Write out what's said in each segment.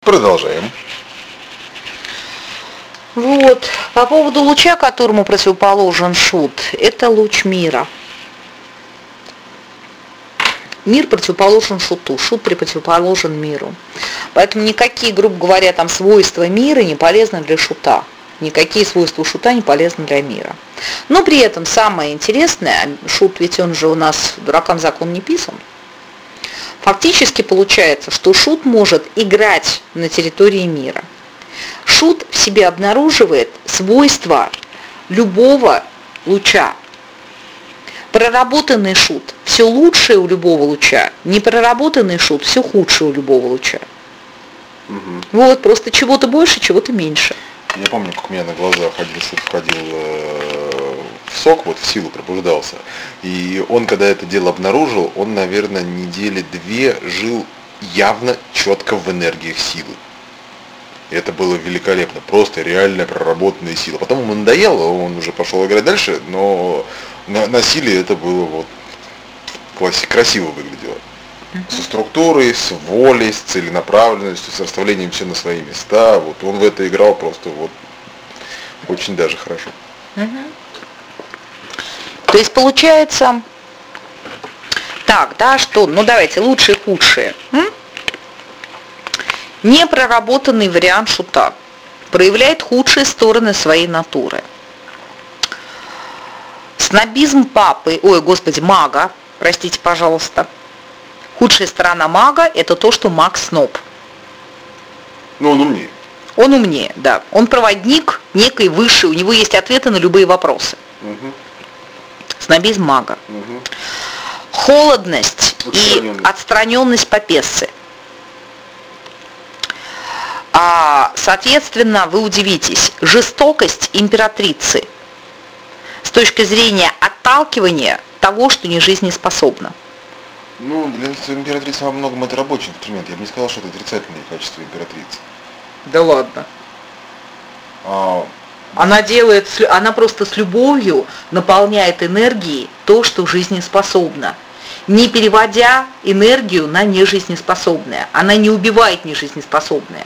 Продолжаем. Вот, по поводу луча, которому противоположен шут, это луч мира. Мир противоположен шуту, шут противоположен миру. Поэтому никакие, грубо говоря, там свойства мира не полезны для шута. Никакие свойства шута не полезны для мира. Но при этом самое интересное, шут ведь он же у нас дуракам закон не писан. Фактически получается, что шут может играть на территории мира. Шут в себе обнаруживает свойства любого луча. Проработанный шут все лучшее у любого луча, непроработанный шут все худшее у любого луча. Угу. Вот, просто чего-то больше, чего-то меньше. Я помню, как у меня на глазах один суд входил в сок, вот в силу пробуждался. И он, когда это дело обнаружил, он, наверное, недели две жил явно четко в энергиях силы. И это было великолепно, просто реально проработанная сила. Потом ему надоело, он уже пошел играть дальше, но на силе это было вот красиво выглядело. Со структурой, с волей, с целенаправленностью, с расставлением все на свои места. Вот он в это играл просто вот очень даже хорошо. То есть получается так, да, что, ну давайте, лучшие и худшие. Непроработанный вариант шута проявляет худшие стороны своей натуры. Снобизм мага, простите, пожалуйста. Худшая сторона мага – это то, что маг сноб. Ну, он умнее. Он умнее, да. Он проводник некой высшей, у него есть ответы на любые вопросы. Угу. Снобизм мага. Угу. Холодность и отстраненность папессы. Соответственно, вы удивитесь, жестокость императрицы с точки зрения отталкивания того, что не жизнеспособно. Ну, для императрицы во многом это рабочий инструмент. Я бы не сказал, что это отрицательные качества императрицы. Да ладно. Она просто с любовью наполняет энергией то, что жизнеспособно, не переводя энергию на нежизнеспособное. Она не убивает нежизнеспособное.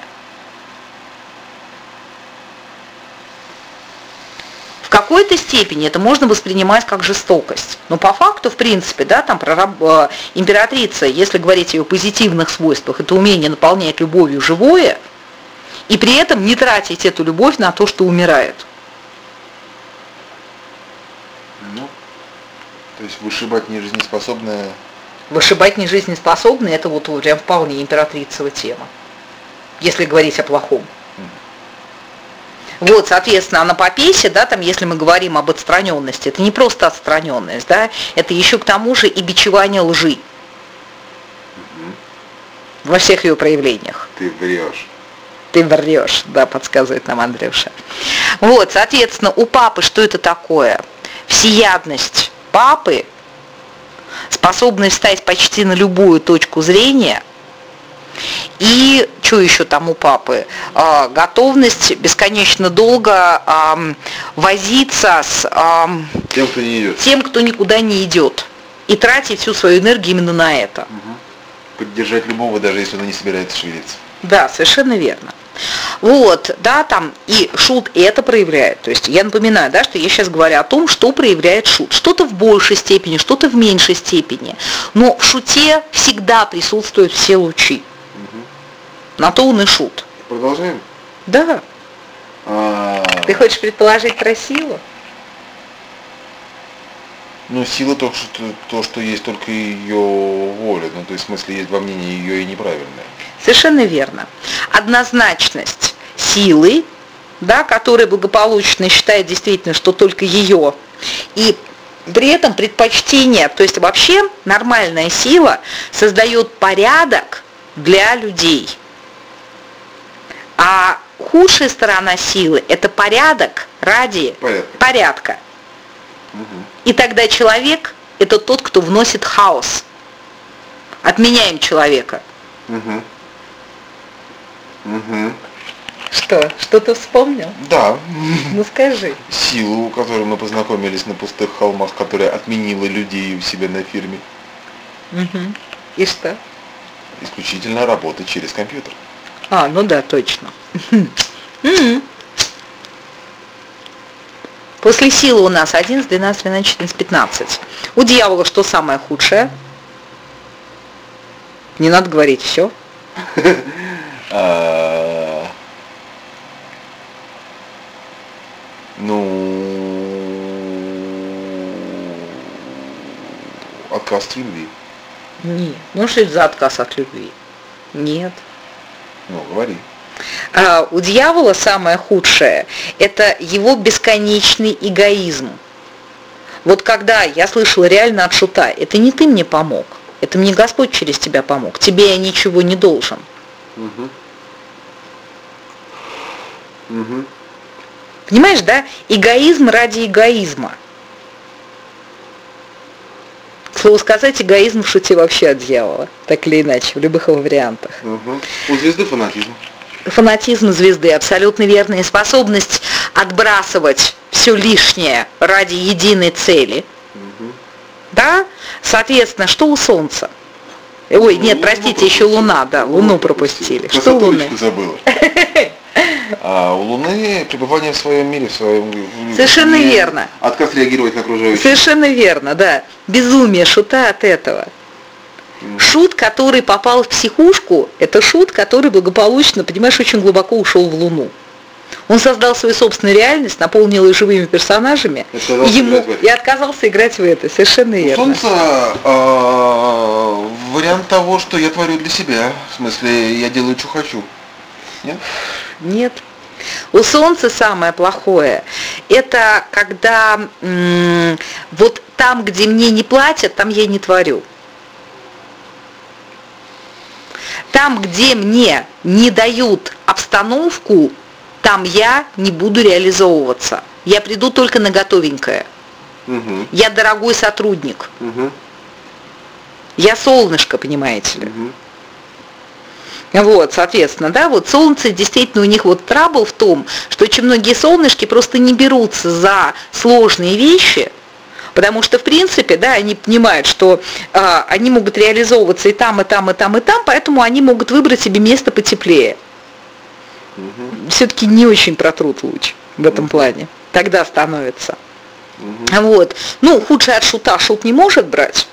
В какой-то степени это можно воспринимать как жестокость. Но по факту, в принципе, да, там императрица, если говорить о ее позитивных свойствах, это умение наполнять любовью живое, и при этом не тратить эту любовь на то, что умирает. Ну, то есть вышибать нежизнеспособное... Вышибать нежизнеспособное, это вот прям вполне императрицева тема, если говорить о плохом. Вот, соответственно, на папесе, да, там, если мы говорим об отстраненности, это не просто отстраненность, да, это еще к тому же и бичевание лжи во всех ее проявлениях. Ты врешь. Ты врешь, да, подсказывает нам Андрюша. Вот, соответственно, у папы что это такое? Всеядность папы, способность встать почти на любую точку зрения. И что еще там у папы? Готовность бесконечно долго возиться с тем, кто не идет. Тем, кто никуда не идет. И тратить всю свою энергию именно на это. Угу. Поддержать любого, даже если он не собирается шевелиться. Да, совершенно верно. Вот, да, там и шут это проявляет. То есть я напоминаю, да, что я сейчас говорю о том, что проявляет шут. Что-то в большей степени, что-то в меньшей степени. Но в шуте всегда присутствуют все лучи. На то он и шут. Продолжаем? Да. Ты хочешь предположить про силу? Ну, сила то, что есть только ее воля. Ну, то есть, в смысле, есть во мнении ее и неправильное. Совершенно верно. Однозначность силы, да, которая благополучно считает действительно, что только ее, и при этом предпочтение, то есть вообще нормальная сила создает порядок для людей. А худшая сторона силы – это порядок ради порядка. Угу. И тогда человек – это тот, кто вносит хаос. Отменяем человека. Угу. Угу. Что ты вспомнил? Да. Ну скажи. Силу, которой мы познакомились на пустых холмах, которая отменила людей у себя на фирме. Угу. И что? Исключительно работа через компьютер. Ну да, точно. После силы у нас 11, 12, 13, 14, 15. У дьявола что самое худшее? Не надо говорить, все. Отказ от любви. Нет. Что это за отказ от любви? Нет. Говори. У дьявола самое худшее – это его бесконечный эгоизм. Вот когда я слышала реально от шута, это не ты мне помог, это мне Господь через тебя помог, тебе я ничего не должен. Понимаешь, да? Эгоизм ради эгоизма. К слову сказать, эгоизм в шуте вообще от дьявола, так или иначе, в любых его вариантах. У звезды фанатизм. Фанатизм звезды, абсолютно верная способность отбрасывать все лишнее ради единой цели. Да? Соответственно, что у Солнца? Ой, нет, простите, еще Луна, да, Луну пропустили. Что у Луны? Забыла. А у Луны пребывание в своем мире, в своем... Совершенно верно. Отказ реагировать на окружающих. Совершенно верно, да. Безумие шута от этого. Шут, который попал в психушку, это шут, который благополучно, понимаешь, очень глубоко ушел в Луну. Он создал свою собственную реальность, наполнил ее живыми персонажами и отказался играть в это. Совершенно верно. Солнце вариант того, что я творю для себя. В смысле, я делаю, что хочу. Нет? Нет. У Солнца самое плохое – это когда вот там, где мне не платят, там я не творю. Там, где мне не дают обстановку, там я не буду реализовываться. Я приду только на готовенькое. Я дорогой сотрудник. Я солнышко, понимаете ли. Вот, соответственно, да, вот Солнце, действительно, у них вот трабл в том, что очень многие солнышки просто не берутся за сложные вещи, потому что, в принципе, да, они понимают, что они могут реализовываться и там, и там, и там, и там, поэтому они могут выбрать себе место потеплее. Все-таки не очень протрут луч в этом плане. Тогда становится. Вот. Худшее от шута шут не может брать.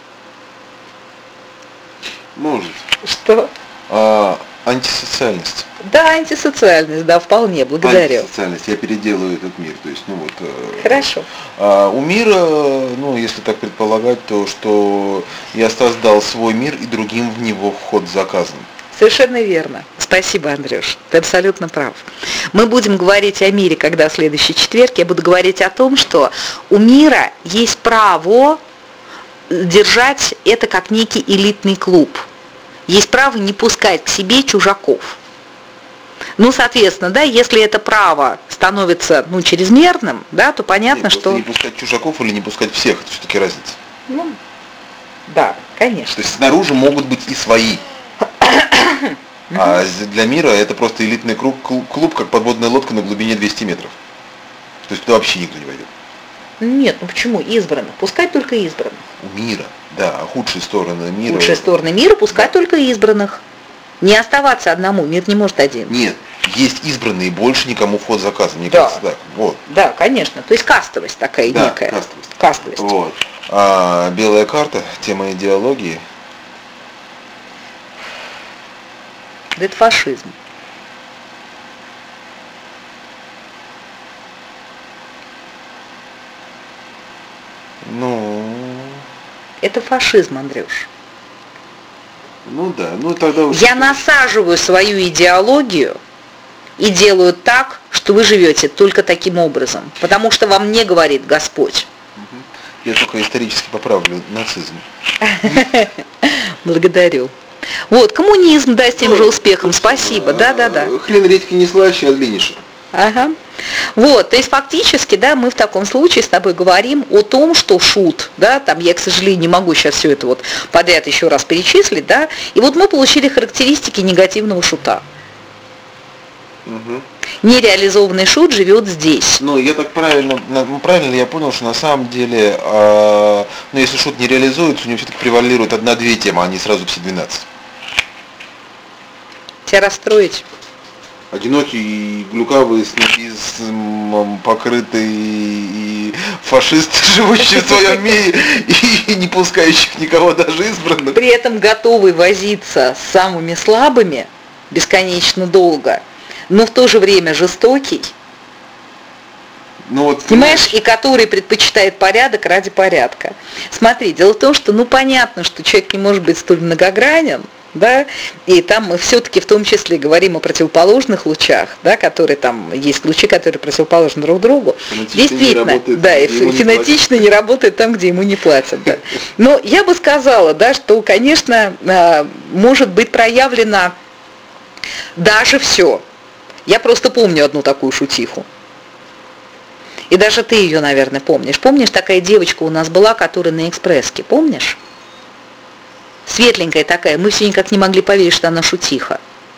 Может. Что? Антисоциальность. Да, антисоциальность, да, вполне, благодарю. Антисоциальность, я переделаю этот мир, то есть, Хорошо. У мира, если так предполагать, то, что я создал свой мир и другим в него вход заказан. Совершенно верно. Спасибо, Андрюш. Ты абсолютно прав. Мы будем говорить о мире, когда в следующий четверг. Я буду говорить о том, что у мира есть право держать это как некий элитный клуб. Есть право не пускать к себе чужаков. Соответственно, да, если это право становится, чрезмерным, да, то понятно, Нет, что... Не пускать чужаков или не пускать всех, это все-таки разница. Да, конечно. То есть снаружи могут быть и свои. А для мира это просто элитный клуб, как подводная лодка на глубине 200 метров. То есть туда вообще никто не войдет. Нет, почему? Избранных. Пускать только избранных. У мира, да, худшие стороны мира. Худшие стороны мира пускать только избранных. Не оставаться одному, мир не может один. Нет, есть избранные, больше никому вход заказан, мне кажется, так. Вот. Да, конечно. То есть кастовость такая некая. Кастовость. Вот. А белая карта, тема идеологии. Да это фашизм. Это фашизм, Андрюш. Да, тогда уже... Я насаживаю свою идеологию и делаю так, что вы живете только таким образом. Потому что вам не говорит Господь. Я только исторически поправлю нацизм. Благодарю. Вот, коммунизм, да, с тем же успехом, спасибо, да. Хрен редьки не слаще, а длиннейший. Ага. Вот, то есть фактически, да, мы в таком случае с тобой говорим о том, что шут, да, там я, к сожалению, не могу сейчас все это вот подряд еще раз перечислить, да, и вот мы получили характеристики негативного шута. Нереализованный шут живет здесь. Я так правильно ли я понял, что на самом деле, если шут не реализуется, у него все-таки превалирует 1-2 темы, а не сразу все 12. Тебя расстроить? Одинокий, глюкавый, снобизм, покрытый и фашист, живущий в своем мире и не пускающих никого даже избранных. При этом готовый возиться с самыми слабыми бесконечно долго, но в то же время жестокий. Ну, вот, Понимаешь, и который предпочитает порядок ради порядка. Смотри, дело в том, что понятно, что человек не может быть столь многогранен, да, и там мы все-таки в том числе говорим о противоположных лучах, да, которые там есть лучи, которые противоположны друг другу. Действительно, да, и фенотично не работает там, где ему не платят. Да. Но я бы сказала, да, что, конечно, может быть проявлено даже все. Я просто помню одну такую шутиху. И даже ты ее, наверное, помнишь. Помнишь, такая девочка у нас была, которая на экспресске, помнишь? Светленькая такая, мы все никак не могли поверить, что она шутиха.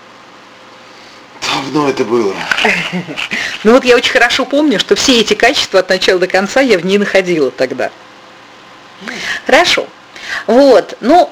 Давно это было. Ну вот я очень хорошо помню, что все эти качества от начала до конца я в ней находила тогда. Хорошо. Вот, ну,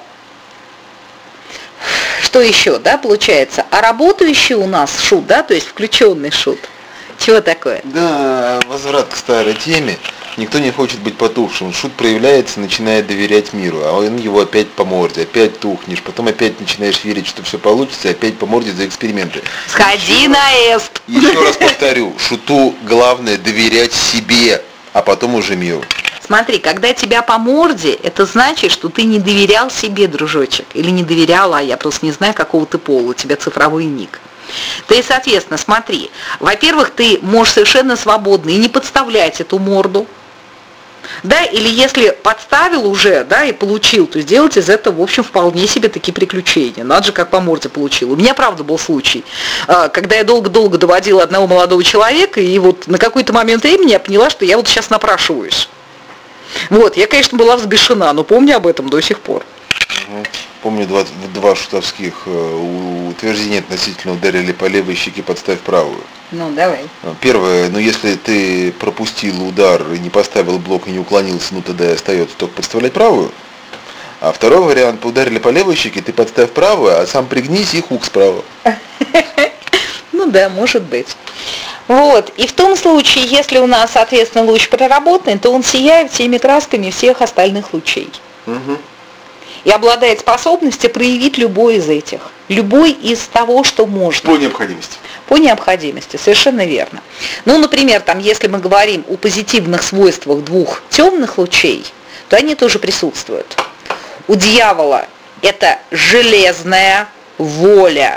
что еще, да, получается? А работающий у нас шут, да, то есть включенный шут. Чего такое? Да, возврат к старой теме. Никто не хочет быть потухшим. Шут проявляется, начинает доверять миру, а он его опять по морде, опять тухнешь, потом опять начинаешь верить, что все получится, и опять по морде за эксперименты. Сходи на эст! Еще раз повторю, шуту главное доверять себе, а потом уже миру. Смотри, когда тебя по морде, это значит, что ты не доверял себе, дружочек, или не доверяла, я просто не знаю, какого ты пола, у тебя цифровой ник. Ты, соответственно, смотри, во-первых, ты можешь совершенно свободно и не подставлять эту морду, да, или если подставил уже, да, и получил, то сделать из этого, в общем, вполне себе такие приключения. Надо же, как по морде получил. У меня, правда, был случай, когда я долго-долго доводила одного молодого человека, и вот на какой-то момент времени я поняла, что я вот сейчас напрашиваюсь. Вот, я, конечно, была взбешена, но помню об этом до сих пор. Помню два шутовских утверждения относительно ударили по левой щеке, подставь правую. Ну, давай. Первое, если ты пропустил удар и не поставил блок и не уклонился, тогда остается только подставлять правую. А второй вариант, ударили по левой щеке, ты подставь правую, а сам пригнись и хук справа. Ну да, может быть. Вот, и в том случае, если у нас, соответственно, луч проработанный, то он сияет всеми красками всех остальных лучей. Угу. И обладает способностью проявить любой из этих. Любой из того, что можно. По необходимости. По необходимости, совершенно верно. Ну, например, там, если мы говорим о позитивных свойствах двух темных лучей, то они тоже присутствуют. У дьявола это железная воля.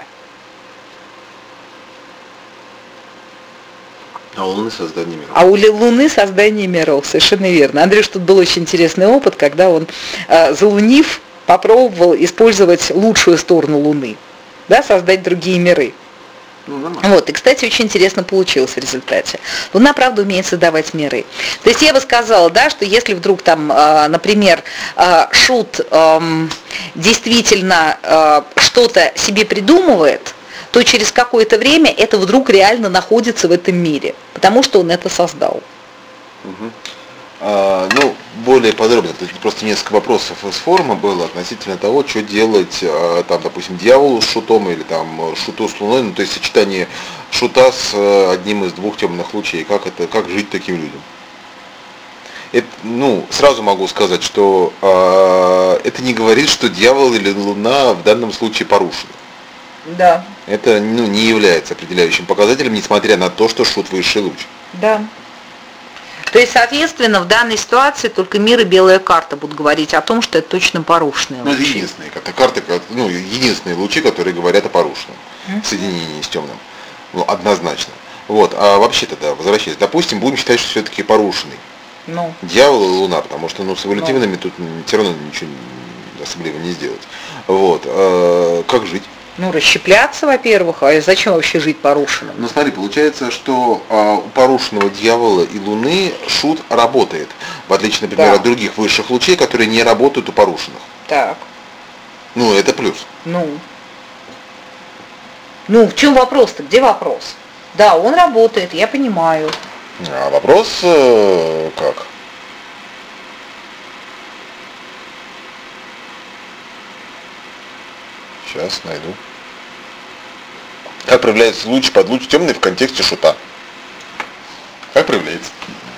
А у Луны создание миров. А у Луны создание миров, совершенно верно. Андрюш, тут был очень интересный опыт, когда он, залунив, попробовал использовать лучшую сторону Луны, да, создать другие миры. Вот, и, кстати, очень интересно получилось в результате. Луна, правда, умеет создавать миры. То есть я бы сказала, да, что если вдруг там, например, шут действительно что-то себе придумывает, то через какое-то время это вдруг реально находится в этом мире, потому что он это создал. Угу. Более подробно, то есть просто несколько вопросов из форума было относительно того, что делать, там, допустим, дьяволу с шутом или там шуту с луной, то есть сочетание шута с одним из двух темных лучей, как жить таким людям. Это, сразу могу сказать, что это не говорит, что дьявол или луна в данном случае порушены. Да. Это не является определяющим показателем, несмотря на то, что шут высший луч. Да. То есть, соответственно, в данной ситуации только мир и белая карта будут говорить о том, что это точно порушенные лучи. Это единственные карты, единственные лучи, которые говорят о порушенном соединении с темным. Однозначно. Вот. А вообще-то, да, возвращаясь, допустим, будем считать, что все-таки порушенный. Дьявол и Луна, потому что с эволютивными тут все равно ничего особливо не сделать. Вот. Как жить? Расщепляться, во-первых, а зачем вообще жить порушенным? Смотри, получается, что у порушенного дьявола и Луны шут работает, в отличие, например, от других высших лучей, которые не работают у порушенных. Так. Это плюс. В чем вопрос-то? Где вопрос? Да, он работает, я понимаю. А вопрос как? Сейчас найду. Как проявляется луч под луч темный в контексте шута? Как проявляется?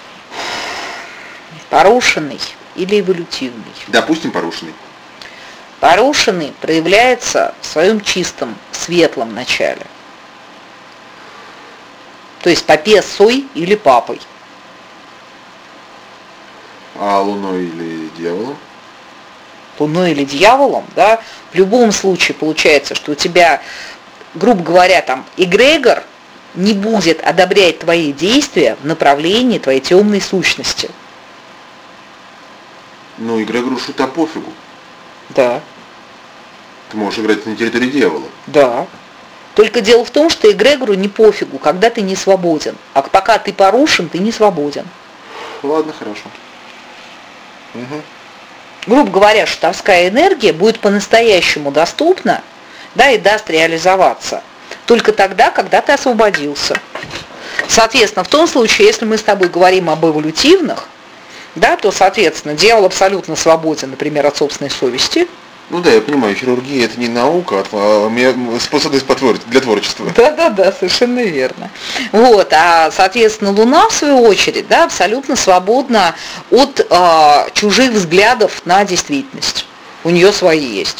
Порушенный или эволютивный? Допустим, порушенный. Порушенный проявляется в своем чистом, светлом начале. То есть попе сой или папой. А луной или дьяволом? Луной или дьяволом, да, в любом случае получается, что у тебя, грубо говоря, там эгрегор не будет одобрять твои действия в направлении твоей темной сущности. Ну, эгрегору шута пофигу. Да. Ты можешь играть на территории дьявола. Да. Только дело в том, что эгрегору не пофигу, когда ты не свободен. А пока ты порушен, ты не свободен. Ладно, хорошо. Угу. Грубо говоря, шутовская энергия будет по-настоящему доступна, да, и даст реализоваться только тогда, когда ты освободился. Соответственно, в том случае, если мы с тобой говорим об эволютивных, да, то, соответственно, дьявол абсолютно свободен, например, от собственной совести. Ну да, я понимаю, хирургия это не наука, а способность для творчества. Да, совершенно верно. Вот, а, соответственно, Луна, в свою очередь, да, абсолютно свободна от чужих взглядов на действительность. У нее свои есть.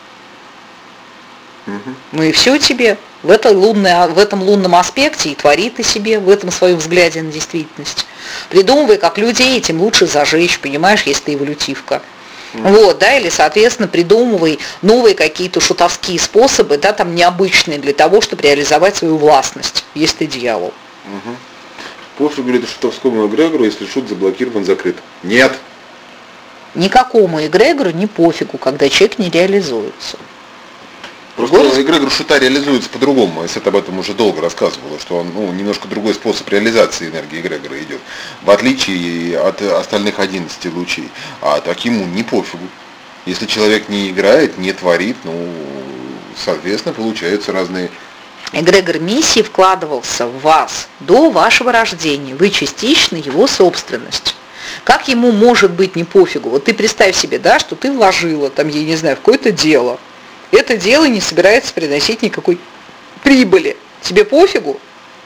Угу. Ну и все тебе. В этом лунном аспекте и твори ты себе, в этом своем взгляде на действительность. Придумывай, как людей этим лучше зажечь, понимаешь, если ты эволютивка. Вот, да, или, соответственно, придумывай новые какие-то шутовские способы, да, там необычные для того, чтобы реализовать свою властность, если ты дьявол. Угу. Пофигу ли это шутовскому эгрегору, если шут заблокирован, закрыт? Нет! Никакому эгрегору не пофигу, когда человек не реализуется. Просто эгрегор шута реализуется по-другому. Я об этом уже долго рассказывала, что он, немножко другой способ реализации энергии эгрегора идет. В отличие от остальных 11 лучей. А так ему не пофигу. Если человек не играет, не творит, соответственно, получаются разные... Эгрегор миссии вкладывался в вас до вашего рождения. Вы частично его собственность. Как ему может быть не пофигу? Вот ты представь себе, да, что ты вложила, там, я не знаю, в какое-то дело. Это дело не собирается приносить никакой прибыли. Тебе пофигу?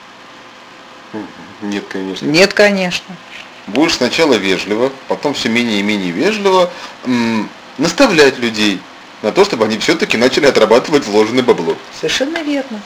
Нет, конечно. Нет, конечно. Будешь сначала вежливо, потом все менее и менее вежливо наставлять людей на то, чтобы они все-таки начали отрабатывать вложенное бабло. Совершенно верно.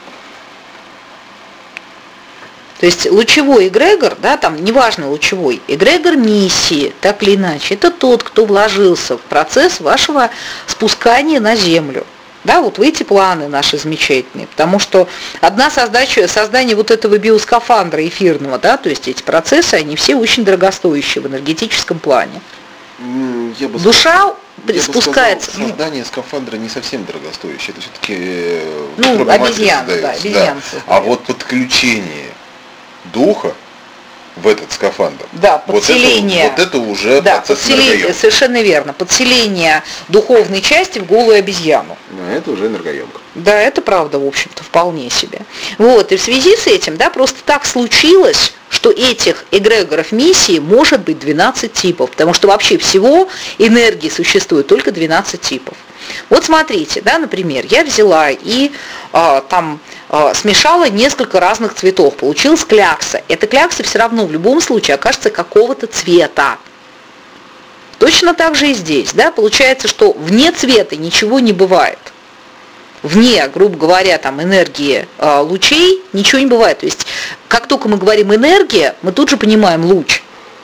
То есть лучевой эгрегор, да, там неважно лучевой, эгрегор миссии, так или иначе, это тот, кто вложился в процесс вашего спускания на Землю. Да, вот в эти планы наши замечательные, потому что одна создание вот этого биоскафандра эфирного, да, то есть эти процессы, они все очень дорогостоящие в энергетическом плане. Душа спускается. Сказал, создание скафандра не совсем дорогостоящее, это все-таки обезьяны, да, обезьянцы. А вот подключение духа в этот скафандр. Да, подселение. Вот это уже процесс энергоемкий. Совершенно верно. Подселение духовной части в голую обезьяну. Это уже энергоемко. Да, это правда, в общем-то, вполне себе. Вот, и в связи с этим, да, просто так случилось, что этих эгрегоров миссии может быть 12 типов, потому что вообще всего энергии существует только 12 типов. Вот смотрите, да, например, я взяла и смешала несколько разных цветов, получилась клякса. Эта клякса все равно в любом случае окажется какого-то цвета. Точно так же и здесь, да, получается, что вне цвета ничего не бывает. Вне, грубо говоря, там энергии лучей ничего не бывает. То есть, как только мы говорим энергия, мы тут же понимаем луч.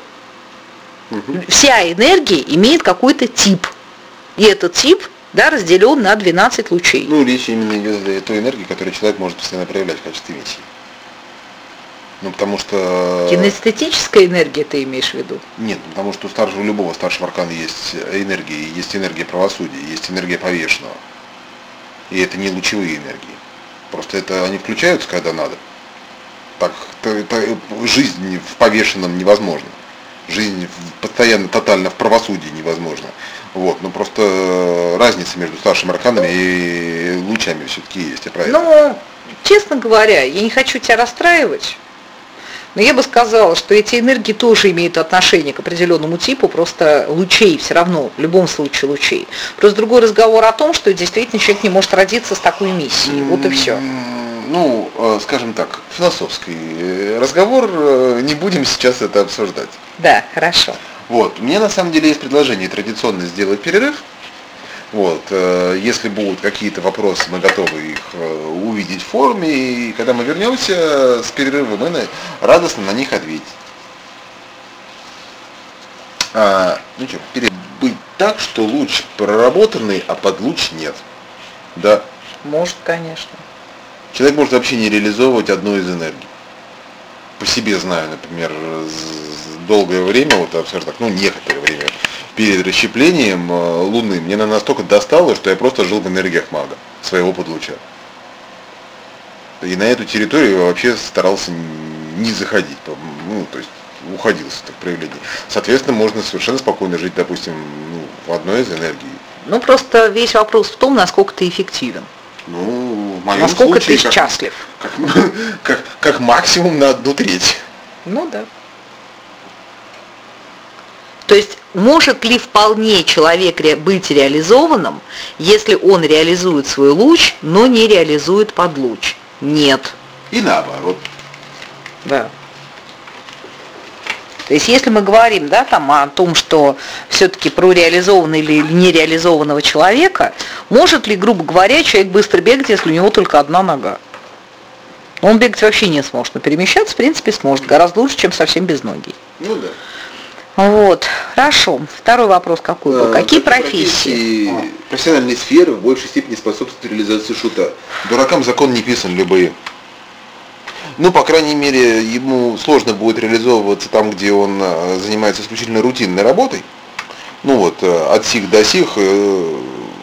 Вся энергия имеет какой-то тип. И этот тип, да, разделен на 12 лучей. Речь именно идет о той энергии, которую человек может постоянно проявлять в качестве миссии. Потому что... Кинестетическая энергия ты имеешь в виду? Нет, потому что у любого старшего аркана есть энергия правосудия, есть энергия повешенного. И это не лучевые энергии. Просто это они включаются, когда надо. Так жизнь в повешенном невозможна. Жизнь постоянно, тотально в правосудии невозможна. Но просто разница между старшими арканами и лучами все-таки есть, я правильно? Честно говоря, я не хочу тебя расстраивать, но я бы сказала, что эти энергии тоже имеют отношение к определенному типу, просто лучей все равно, в любом случае лучей. Просто другой разговор о том, что действительно человек не может родиться с такой миссией, вот и все. скажем так, философский разговор, не будем сейчас это обсуждать. Да, хорошо. Вот, у меня на самом деле есть предложение традиционно сделать перерыв. Вот, если будут какие-то вопросы, мы готовы их увидеть в форуме, и когда мы вернемся с перерыва, мы радостно на них ответим. Быть так, что луч проработанный, а под луч нет. Да. Может, конечно. Человек может вообще не реализовывать одну из энергий. По себе знаю, например, долгое время, некоторое время, перед расщеплением Луны, мне настолько достало, что я просто жил в энергиях мага, своего подлуча. И на эту территорию я вообще старался не заходить, уходил с этих проявлений. Соответственно, можно совершенно спокойно жить, допустим, в одной из энергий. Просто весь вопрос в том, насколько ты эффективен. В моем насколько случае, ты счастлив. Как максимум на 1/3. Да. То есть, может ли вполне человек быть реализованным, если он реализует свой луч, но не реализует подлуч? Нет. И наоборот. Да. То есть, если мы говорим, о том, что все-таки про реализованного или нереализованного человека, может ли, грубо говоря, человек быстро бегать, если у него только одна нога? Он бегать вообще не сможет, но перемещаться, в принципе, сможет. Гораздо лучше, чем совсем без ноги. Да. Вот, хорошо. Второй вопрос какой был? Какие профессии? Профессиональные сферы в большей степени способствуют реализации шута. Дуракам закон не писан, любые. По крайней мере, ему сложно будет реализовываться там, где он занимается исключительно рутинной работой. От сих до сих, в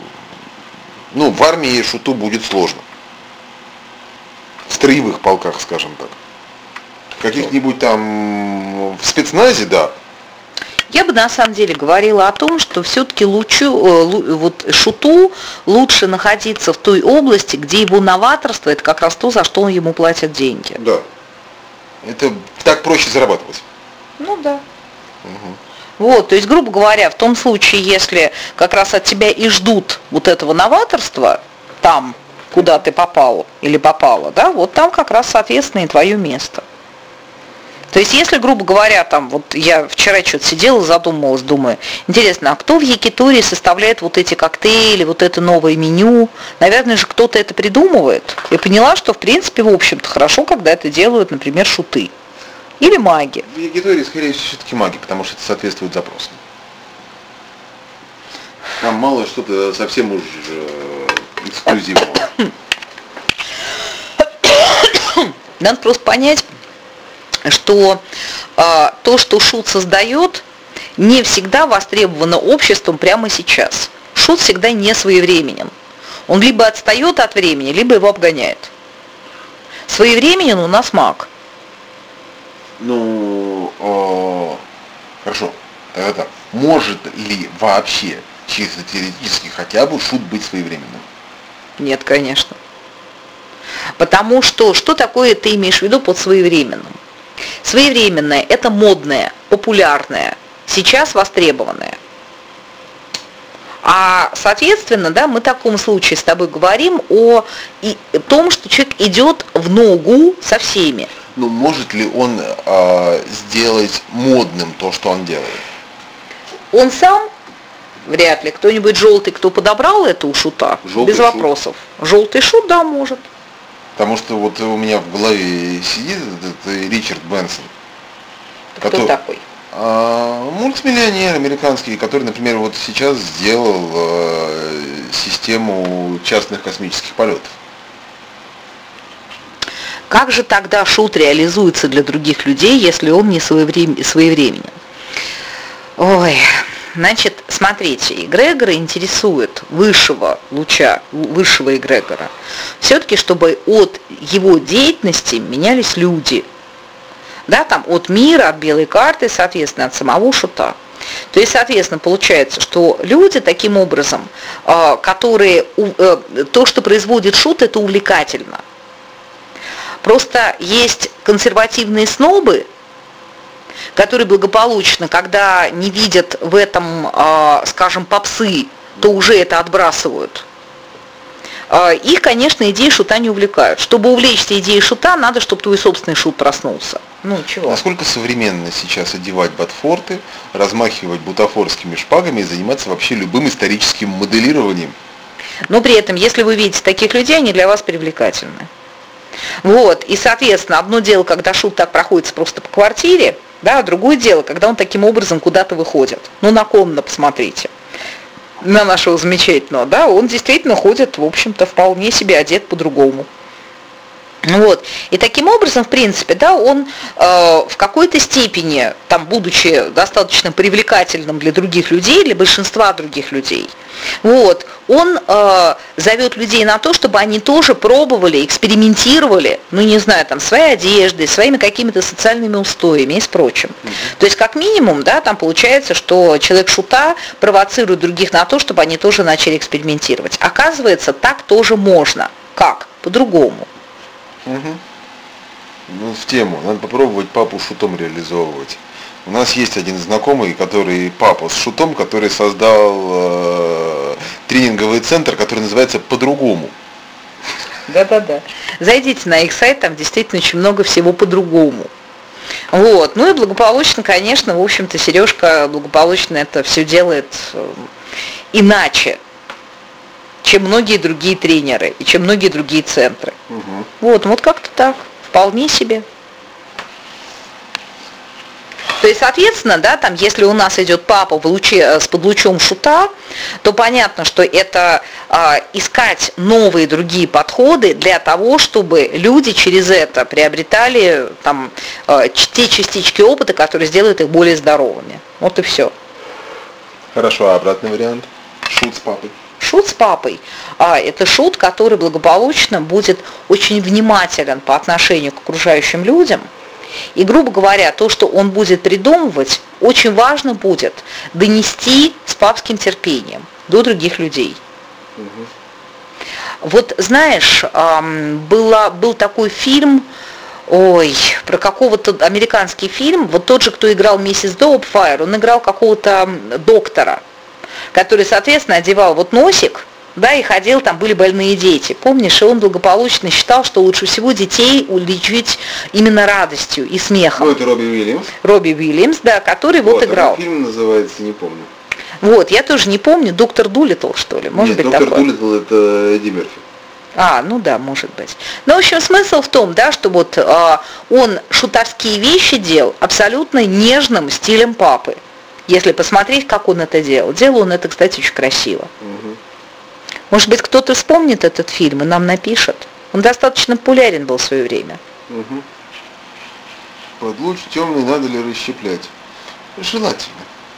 армии шуту будет сложно. В строевых полках, скажем так. В каких-нибудь там, в спецназе, да. Я бы на самом деле говорила о том, что все-таки шуту лучше находиться в той области, где его новаторство – это как раз то, за что ему платят деньги. Да. Это так проще зарабатывать. Да. Угу. То есть, грубо говоря, в том случае, если как раз от тебя и ждут вот этого новаторства, там, куда ты попал или попала, там как раз, соответственно, и твое место. То есть, если, грубо говоря, я вчера что-то сидела, задумалась, думаю, интересно, а кто в якитории составляет вот эти коктейли, вот это новое меню? Наверное же, кто-то это придумывает. И поняла, что, в принципе, в общем-то, хорошо, когда это делают, например, шуты. Или маги. В якитории, скорее всего, все-таки маги, потому что это соответствует запросам. Там мало что-то совсем уж эксклюзивного. Надо просто понять, что то, что шут создает, не всегда востребовано обществом прямо сейчас. Шут всегда не своевременен. Он либо отстает от времени, либо его обгоняет. Своевременен у нас маг. Хорошо. Тогда так. Может ли вообще, чисто теоретически, хотя бы шут быть своевременным? Нет, конечно. Потому что такое ты имеешь в виду под своевременным? Своевременное – это модное, популярное, сейчас востребованное. А, соответственно, мы в таком случае с тобой говорим о том, что человек идет в ногу со всеми. Может ли он сделать модным то, что он делает? Он сам? Вряд ли. Кто-нибудь желтый, кто подобрал это у шута? Желтый без вопросов. Желтый шут, да, может. Потому что у меня в голове сидит этот Ричард Бенсон. Кто такой? Мультимиллионер американский, который, например, сейчас сделал систему частных космических полетов. Как же тогда шут реализуется для других людей, если он не своевременен? Ой, значит, смотрите, эгрегора интересует высшего луча, высшего эгрегора. Все-таки, чтобы от его деятельности менялись люди. От мира, от белой карты, соответственно, от самого шута. То есть, соответственно, получается, что люди таким образом, которые, то, что производит шут, это увлекательно. Просто есть консервативные снобы, которые благополучно, когда не видят в этом, скажем, попсы, то уже это отбрасывают. их, конечно, идеи шута не увлекают. Чтобы увлечься идеей шута, надо, чтобы твой собственный шут проснулся. Ну, чего? Насколько современно сейчас одевать ботфорты, размахивать бутафорскими шпагами и заниматься вообще любым историческим моделированием? Но при этом, если вы видите таких людей, они для вас привлекательны. Вот, и, соответственно, одно дело, когда шут так проходится просто по квартире, да, а другое дело, когда он таким образом куда-то выходит. Ну, на Конна посмотрите, на нашего замечательного, да, он действительно ходит, в общем-то, вполне себе одет по-другому. Вот. И таким образом, в принципе, да, он в какой-то степени, там, будучи достаточно привлекательным для других людей, для большинства других людей, вот, он зовет людей на то, чтобы они тоже пробовали, экспериментировали, ну, не знаю, там, своей одеждой, своими какими-то социальными устоями и с прочим. То есть, как минимум, да, там получается, что человек шута провоцирует других на то, чтобы они тоже начали экспериментировать. Оказывается, так тоже можно. Как? По-другому. Угу. Ну, в тему. Надо попробовать папу шутом реализовывать. У нас есть один знакомый, который папа с шутом, который создал тренинговый центр, который называется «По-другому». Да-да-да. Зайдите на их сайт, там действительно очень много всего по-другому. Вот. Ну и благополучно, конечно, в общем-то, Сережка благополучно это все делает иначе, чем многие другие тренеры и чем многие другие центры. Угу. Вот как-то так, вполне себе. То есть, соответственно, да, там, если у нас идет папа с под лучом шута, то понятно, что это искать новые другие подходы для того, чтобы люди через это приобретали там, те частички опыта, которые сделают их более здоровыми. Вот и все. Хорошо, а обратный вариант? Шут с папой. Шут с папой. Это шут, который благополучно будет очень внимателен по отношению к окружающим людям. И, грубо говоря, то, что он будет придумывать, очень важно будет донести с папским терпением до других людей. Угу. Вот знаешь, был такой фильм, про какого-то американский фильм, вот тот же, кто играл миссис Доубтфайр, он играл какого-то доктора, который, соответственно, одевал вот носик, да, и ходил, там были больные дети. Помнишь, и он благополучно считал, что лучше всего детей лечить именно радостью и смехом. Ну, это Робби Уильямс. Робби Уильямс, да, который вот играл. Фильм называется, не помню. Вот, я тоже не помню, доктор Дулиттл, что ли, может быть, доктор такой. Дулиттл это Эдди Мерфи. Ну да, может быть. Но, в общем, смысл в том, да, что вот он шутовские вещи делал абсолютно нежным стилем папы. Если посмотреть, как он это делал. Делал он это, кстати, очень красиво. Угу. Может быть, кто-то вспомнит этот фильм и нам напишет. Он достаточно популярен был в свое время. Угу. Под луч темный надо ли расщеплять? Желательно.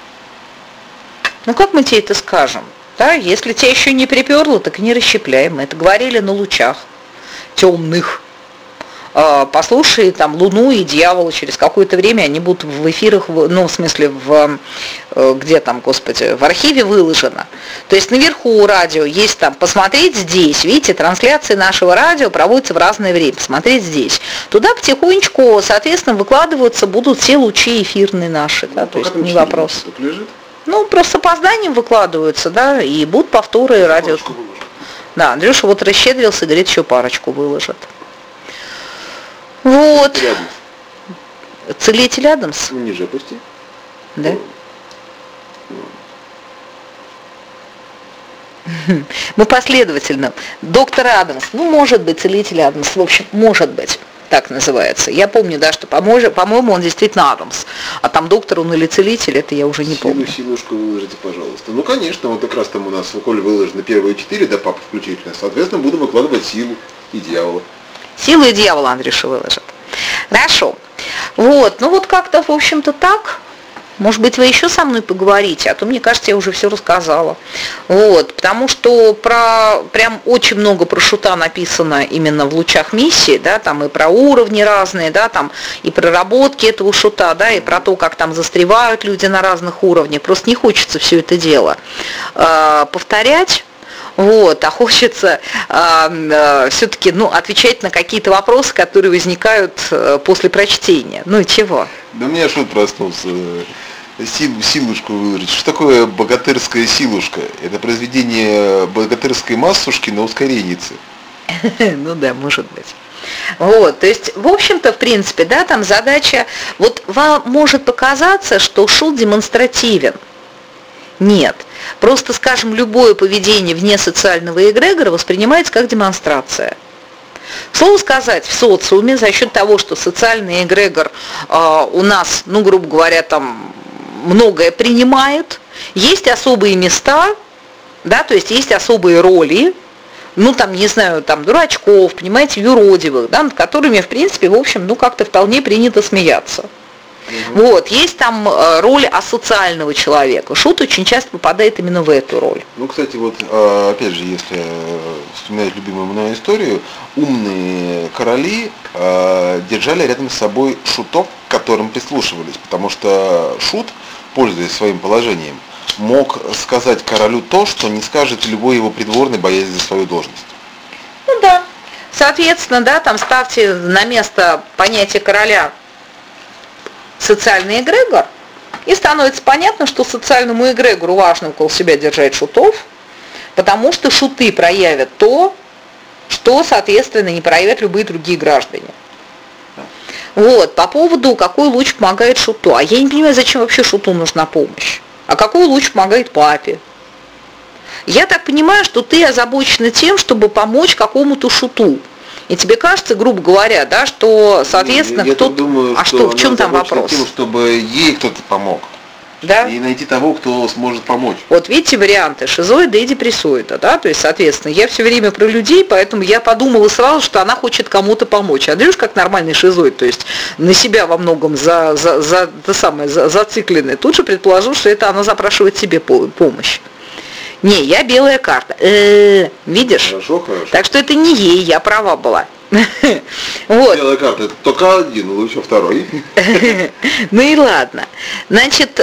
Ну как мы тебе это скажем? Да, если тебя еще не приперло, так и не расщепляем. Мы это говорили на лучах темных. Послушай там Луну и Дьявола, через какое-то время они будут в эфирах, ну, в смысле, где там, господи, в архиве выложено. То есть наверху радио есть там «Посмотреть здесь». Видите, трансляции нашего радио проводятся в разное время. «Посмотреть здесь». Туда потихонечку, соответственно, выкладываться будут все лучи эфирные наши. Да, то есть не вопрос. Ну, просто с опозданием выкладываются, да, и будут повторы радио. Да, Андрюша вот расщедрился, говорит, еще парочку выложит. Вот. Целитель Адамс. Ниже опусти. Да? Мы последовательно. Доктор Адамс, ну, может быть, целитель Адамс, в общем, может быть, так называется. Я помню, да, что, по-моему, он действительно Адамс. А там доктор он или целитель, это я уже не помню. Силушку выложите, пожалуйста. Ну, конечно, вот как раз там у нас в Коле выложены первые 4, да, папа включительно. Соответственно, буду выкладывать силу и дьявола. Силу и дьявола Андрюша выложит. Хорошо. Вот, ну вот как-то, в общем-то, так. Может быть, вы еще со мной поговорите, а то, мне кажется, я уже все рассказала. Вот, потому что прям очень много про шута написано именно в лучах миссии, да, там и про уровни разные, да, там и про работки этого шута, да, и про то, как там застревают люди на разных уровнях. Просто не хочется все это дело повторять. Вот, а хочется все-таки отвечать на какие-то вопросы, которые возникают после прочтения. Ну и чего? Да у меня шут проснулся. силушку выложить. Что такое богатырская силушка? Это произведение богатырской массушки на ускореннице. Ну да, может быть. Вот, то есть, в общем-то, в принципе, да, там задача, вот вам может показаться, что шут демонстративен. Нет. Просто, скажем, любое поведение вне социального эгрегора воспринимается как демонстрация. К слову сказать, в социуме за счет того, что социальный эгрегор у нас, ну, грубо говоря, там многое принимает, есть особые места, да, то есть есть особые роли, ну, там, не знаю, там, дурачков, понимаете, юродивых, да, над которыми, в принципе, в общем, ну, как-то вполне принято смеяться. Вот, есть там роль асоциального человека. Шут очень часто попадает именно в эту роль. Ну, кстати, вот, опять же, если вспоминать любимую мной историю, умные короли держали рядом с собой шутов, к которым прислушивались, потому что шут, пользуясь своим положением, мог сказать королю то, что не скажет любой его придворный, боясь за свою должность. Ну да. Соответственно, да, там ставьте на место понятие короля социальный эгрегор, и становится понятно, что социальному эгрегору важно около себя держать шутов, потому что шуты проявят то, что, соответственно, не проявят любые другие граждане. Вот, по поводу, какой луч помогает шуту. А я не понимаю, зачем вообще шуту нужна помощь. А какой луч помогает папе? Я так понимаю, что ты озабочена тем, чтобы помочь какому-то шуту. И тебе кажется, грубо говоря, да, что, соответственно, кто-то... Думаю, а что, в чем там вопрос? Тем, чтобы ей кто-то помог. Да? И найти того, кто сможет помочь. Вот видите варианты шизоида и депрессоида, да, то есть, соответственно, я все время про людей, поэтому я подумала сразу, что она хочет кому-то помочь. Андрюш как нормальный шизоид, то есть на себя во многом зацикленный, тут же предположил, что это она запрашивает себе помощь. Не, я белая карта. Видишь? Хорошо, хорошо. Так что это не ей, я права была. Вот. Белая карта, это только один, лучше второй. Ну и ладно. Значит,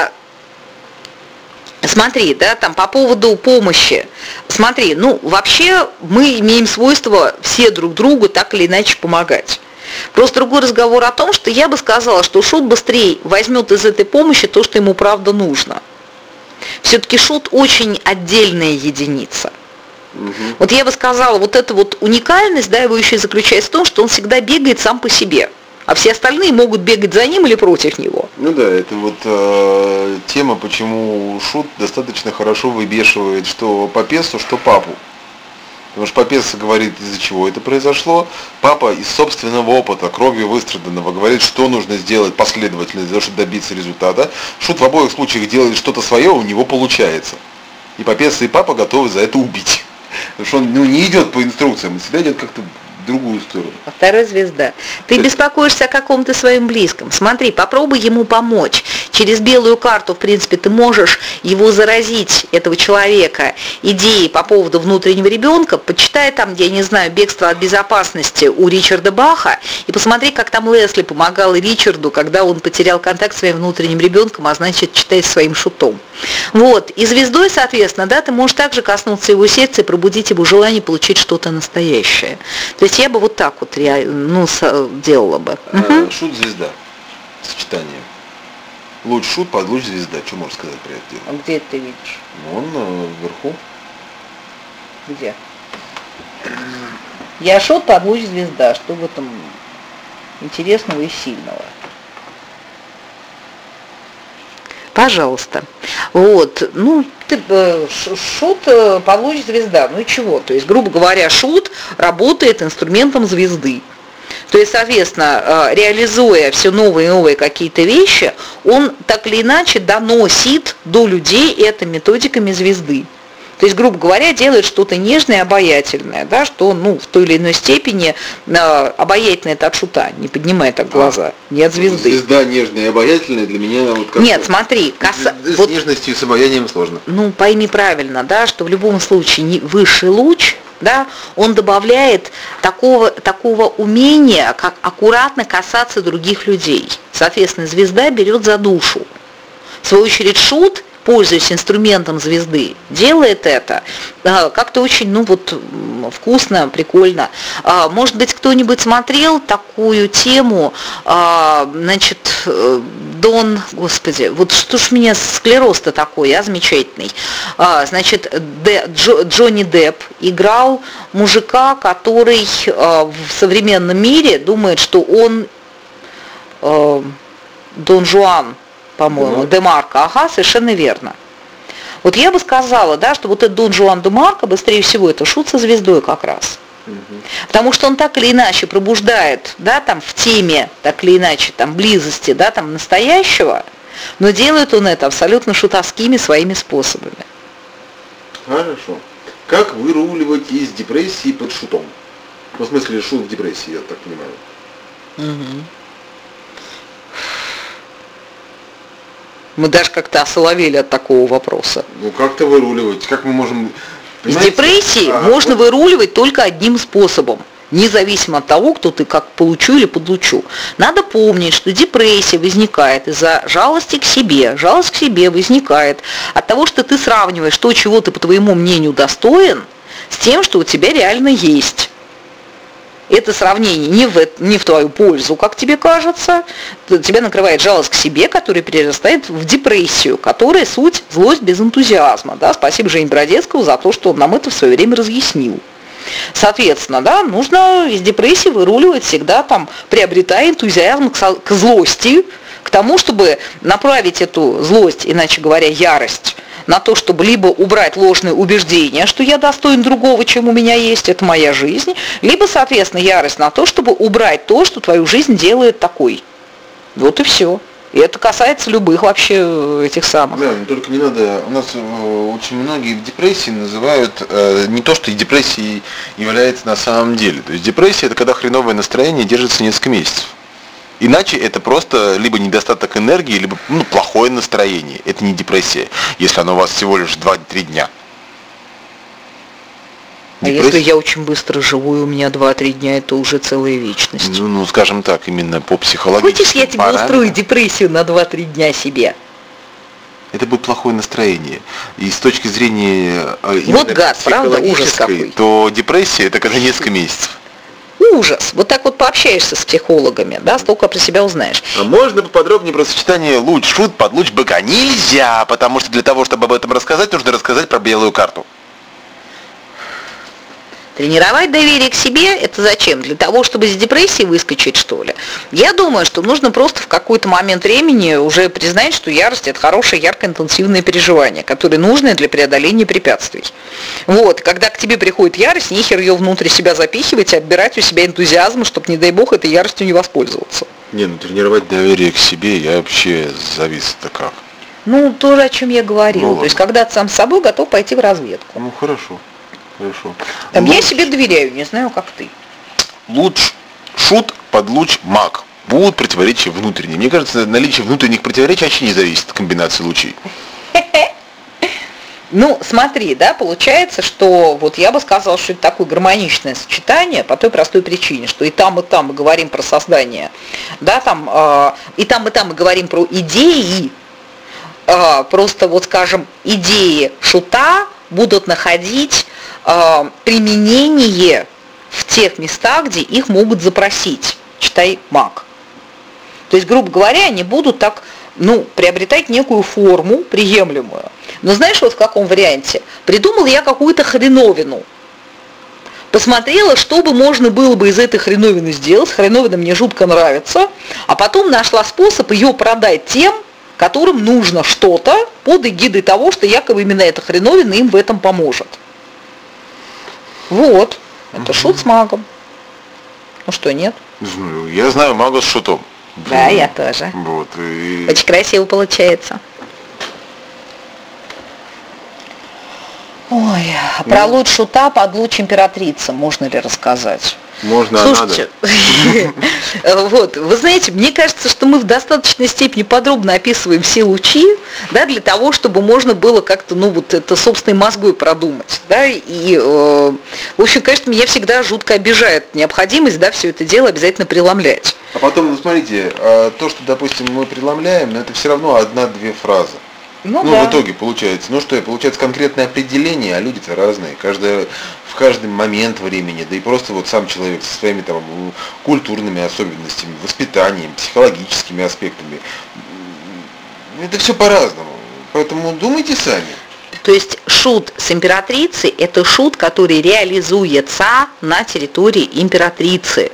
смотри, да, там по поводу помощи. Смотри, ну вообще мы имеем свойство все друг другу так или иначе помогать. Просто другой разговор о том, что я бы сказала, что шут быстрее возьмет из этой помощи то, что ему правда нужно. Все-таки шут очень отдельная единица. Вот я бы сказала, вот эта вот уникальность, да, его еще и заключается в том, что он всегда бегает сам по себе, а все остальные могут бегать за ним или против него. Ну да, это вот тема, почему шут достаточно хорошо выбешивает что папессу, что папу. Потому что папесса говорит, из-за чего это произошло, папа из собственного опыта, кровью выстраданного, говорит, что нужно сделать последовательно для того, чтобы добиться результата. Шут в обоих случаях делает что-то свое, у него получается. И папесса, и папа готовы за это убить. Потому что он не идет по инструкциям, он всегда идет как-то в другую сторону. Вторая звезда. Ты беспокоишься о каком-то своем близком. Смотри, попробуй ему помочь. Через белую карту, в принципе, ты можешь его заразить, этого человека, идеей по поводу внутреннего ребенка. Почитай там, я не знаю, «Бегство от безопасности» у Ричарда Баха, и посмотри, как там Лесли помогала Ричарду, когда он потерял контакт с своим внутренним ребенком, а значит, читай своим шутом. Вот. И звездой, соответственно, да, ты можешь также коснуться его сердца и пробудить его желание получить что-то настоящее. То есть я бы вот так вот делала бы. Шут-звезда. Сочетание. Луч шут под луч звезда. Что можешь сказать про это дело? А где ты видишь? Он вверху. Где? Я шут под луч звезда. Что в этом интересного и сильного? Пожалуйста. Вот, ну, шут под луч звезда, ну и чего? То есть, грубо говоря, шут работает инструментом звезды. То есть, соответственно, реализуя все новые и новые какие-то вещи, он так или иначе доносит до людей это методиками звезды. То есть, грубо говоря, делает что-то нежное и обаятельное, да, что, ну, в той или иной степени обаятельное это от шута, не поднимай так глаза, не от звезды. Звезда нежная и обаятельная для меня вот как. Нет, смотри, с вот, нежностью и с обаянием сложно. Ну, пойми правильно, да, что в любом случае высший луч, да, он добавляет такого умения, как аккуратно касаться других людей. Соответственно, звезда берет за душу. В свою очередь, шут пользуясь инструментом звезды, делает это как-то очень, вкусно, прикольно. Может быть, кто-нибудь смотрел такую тему, Господи, вот что ж у меня склероз-то такой, замечательный. Джонни Депп играл мужика, который в современном мире думает, что он Дон Жуан, по-моему, де Марко. Ага, совершенно верно. Вот я бы сказала, что вот этот Дон Жуан де Марко, быстрее всего, это шут со звездой как раз. Потому что он так или иначе пробуждает, в теме, так или иначе, близости, настоящего, но делает он это абсолютно шутовскими своими способами. Хорошо. Как выруливать из депрессии под шутом? В смысле, шут в депрессии, я так понимаю. Мы даже как-то осоловели от такого вопроса. Как-то выруливать, как мы можем... Из депрессии можно выруливать только одним способом, независимо от того, кто ты, как получу или подлучу. Надо помнить, что депрессия возникает из-за жалости к себе. Жалость к себе возникает от того, что ты сравниваешь то, чего ты, по твоему мнению, достоин, с тем, что у тебя реально есть. Это сравнение не в твою пользу, как тебе кажется. Тебя накрывает жалость к себе, которая перерастает в депрессию, которая суть злость без энтузиазма. Спасибо Жене Бродецкому за то, что он нам это в свое время разъяснил. Соответственно, нужно из депрессии выруливать всегда, приобретая энтузиазм к злости, к тому, чтобы направить эту злость, иначе говоря, ярость, на то, чтобы либо убрать ложные убеждения, что я достоин другого, чем у меня есть, это моя жизнь, либо, соответственно, ярость на то, чтобы убрать то, что твою жизнь делает такой. Вот и все. И это касается любых вообще этих самых. Да, но только не надо, у нас очень многие в депрессии называют не то, что депрессией является на самом деле. То есть депрессия — это когда хреновое настроение держится несколько месяцев. Иначе это просто либо недостаток энергии, либо плохое настроение. Это не депрессия, если оно у вас всего лишь 2-3 дня. Если я очень быстро живу, и у меня 2-3 дня, это уже целая вечность. Скажем так, именно по психологическим Хочешь, я тебе устрою депрессию на 2-3 дня себе? Это будет плохое настроение. И с точки зрения вот гад, правда, ужас какой. То депрессия — это когда несколько месяцев. Ужас. Вот так вот пообщаешься с психологами, столько про себя узнаешь. А можно поподробнее про сочетание луч, шут, под луч быка? Нельзя, потому что для того, чтобы об этом рассказать, нужно рассказать про белую карту. Тренировать доверие к себе – это зачем? Для того, чтобы из депрессии выскочить, что ли? Я думаю, что нужно просто в какой-то момент времени уже признать, что ярость – это хорошее, яркое, интенсивное переживание, которое нужно для преодоления препятствий. Вот, когда к тебе приходит ярость, нехер ее внутрь себя запихивать и отбирать у себя энтузиазм, чтобы, не дай бог, этой яростью не воспользоваться. Тренировать доверие к себе я вообще завис-то как? То же, о чем я говорила. То есть, когда ты сам с собой готов пойти в разведку. Хорошо. Хорошо. Я себе доверяю, не знаю, как ты. Луч, шут, под луч, маг. Будут противоречия внутренние. Мне кажется, наличие внутренних противоречий вообще не зависит от комбинации лучей. Смотри, получается, что вот я бы сказала, что это такое гармоничное сочетание по той простой причине, что и там мы говорим про создание, и там мы говорим про идеи, просто скажем, идеи шута будут находить применение в тех местах, где их могут запросить, читай маг. То есть, грубо говоря, они будут так, приобретать некую форму приемлемую. Но знаешь, в каком варианте? Придумал я какую-то хреновину. Посмотрела, что бы можно было бы из этой хреновины сделать. Хреновина мне жутко нравится. А потом нашла способ ее продать тем, которым нужно что-то под эгидой того, что якобы именно эта хреновина им в этом поможет. Вот. Это шут с магом. Что, нет? Я знаю мага с шутом. Да, я тоже. Вот. Очень красиво получается. Ой, про луч шута под луч императрицы можно ли рассказать? Можно, слушайте, вот, вы знаете, мне кажется, что мы в достаточной степени подробно описываем все лучи, для того, чтобы можно было как-то, это собственной мозгой продумать, и, в общем, конечно, меня всегда жутко обижает необходимость, все это дело обязательно преломлять. А потом, смотрите, то, что, допустим, мы преломляем, но это все равно 1-2 фразы. Ну Ну, да. в итоге получается. Ну что, получается конкретное определение, а люди-то разные. В каждый момент времени, да и просто вот сам человек со своими там культурными особенностями, воспитанием, психологическими аспектами. Это все по-разному. Поэтому думайте сами. То есть шут с императрицей – это шут, который реализуется на территории императрицы.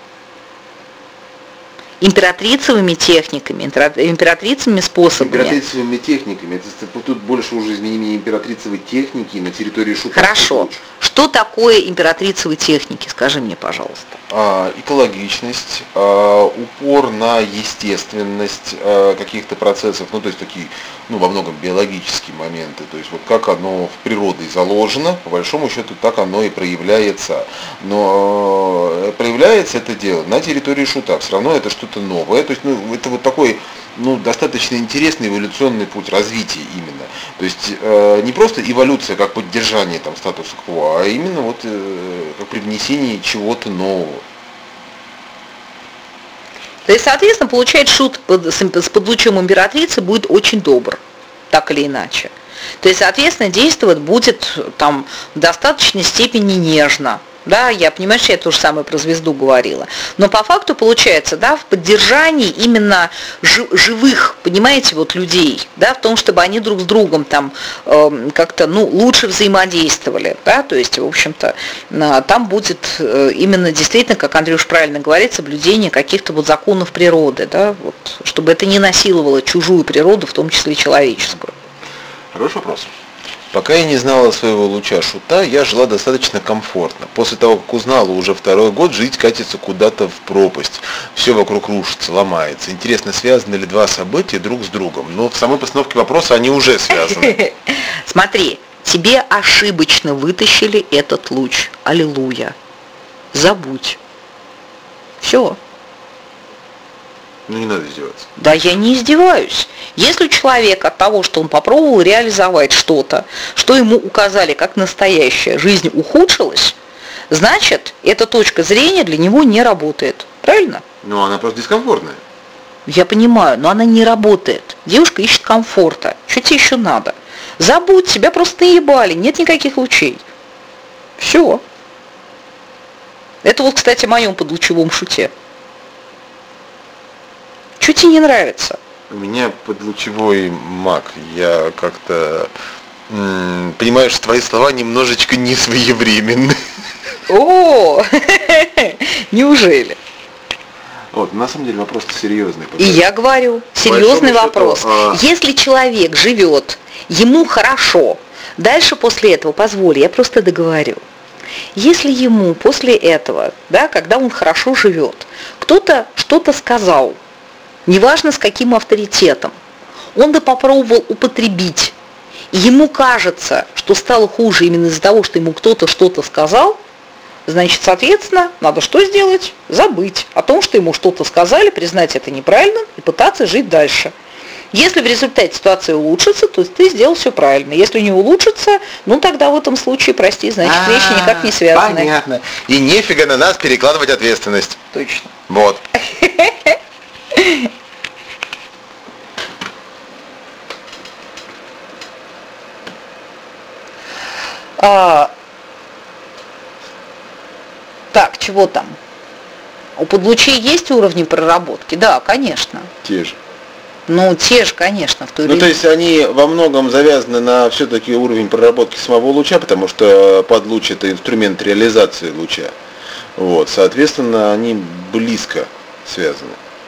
Императрицевыми техниками, императрицевыми способами. Императрицевыми техниками. Это тут больше уже изменение императрицевой техники на территории шута. Хорошо. Что такое императрицевые техники? Скажи мне, пожалуйста. Экологичность, упор на естественность каких-то процессов, ну то есть такие, ну во многом биологические моменты, то есть вот как оно в природе заложено, по большому счету так оно и проявляется, но проявляется это дело на территории шута, все равно это что-то новое, то есть ну, это вот такой достаточно интересный эволюционный путь развития именно. То есть не просто эволюция как поддержание там статуса кво, а именно вот как привнесение чего-то нового. То есть, соответственно, получается, шут с подлучом императрицы будет очень добр, так или иначе. То есть, соответственно, действовать будет там в достаточной степени нежно. Да, я понимаю, что я то же самое про звезду говорила. Но по факту получается, да, в поддержании именно живых, понимаете, вот людей, да, в том, чтобы они друг с другом там как-то, лучше взаимодействовали, да, то есть, в общем-то, там будет именно действительно, как Андрюш правильно говорит, соблюдение каких-то вот законов природы, да, вот, чтобы это не насиловало чужую природу, в том числе человеческую. Хороший вопрос. Пока я не знала своего луча шута, я жила достаточно комфортно. После того, как узнала уже второй год, жить катится куда-то в пропасть. Все вокруг рушится, ломается. Интересно, связаны ли два события друг с другом? Но в самой постановке вопроса они уже связаны. Смотри, тебе ошибочно вытащили этот луч. Аллилуйя. Забудь. Все. Ну не надо издеваться. Да я не издеваюсь. Если человек от того, что он попробовал реализовать что-то, что ему указали как настоящее, жизнь ухудшилась, значит, эта точка зрения для него не работает. Правильно? Ну она просто дискомфортная. Я понимаю, но она не работает. Девушка ищет комфорта. Что тебе еще надо? Забудь, тебя просто наебали, нет никаких лучей. Все. Это вот, кстати, в моем подлучевом шуте. Что тебе не нравится? У меня подлучевой маг. Я как-то понимаю, что твои слова немножечко не своевременны. О, неужели? Вот, на самом деле вопрос-то серьезный. И я говорю, серьезный вопрос. Если человек живет, ему хорошо, дальше после этого, позволь, я просто договорю. Если ему после этого, да, когда он хорошо живет, кто-то что-то сказал, неважно с каким авторитетом, он попробовал употребить, и ему кажется, что стало хуже именно из-за того, что ему кто-то что-то сказал, значит, соответственно, надо что сделать? Забыть о том, что ему что-то сказали, признать это неправильным и пытаться жить дальше. Если в результате ситуация улучшится, то ты сделал все правильно. Если не улучшится, тогда в этом случае, прости, значит, вещи никак не связаны. Понятно. И нефига на нас перекладывать ответственность. Точно. Вот. Так, чего там? У подлучей есть уровни проработки? Да, конечно. Те же. Те же, конечно, в той или то есть они во многом завязаны на все-таки уровень проработки самого луча, потому что подлуч это инструмент реализации луча. Вот, соответственно, они близко связаны.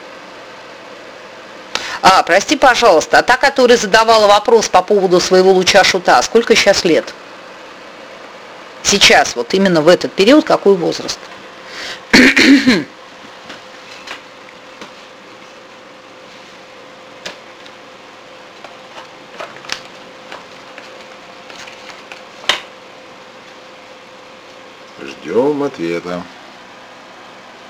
Прости, пожалуйста, а та, которая задавала вопрос по поводу своего луча шута, сколько сейчас лет? Сейчас, вот именно в этот период, какой возраст? Ждем ответа.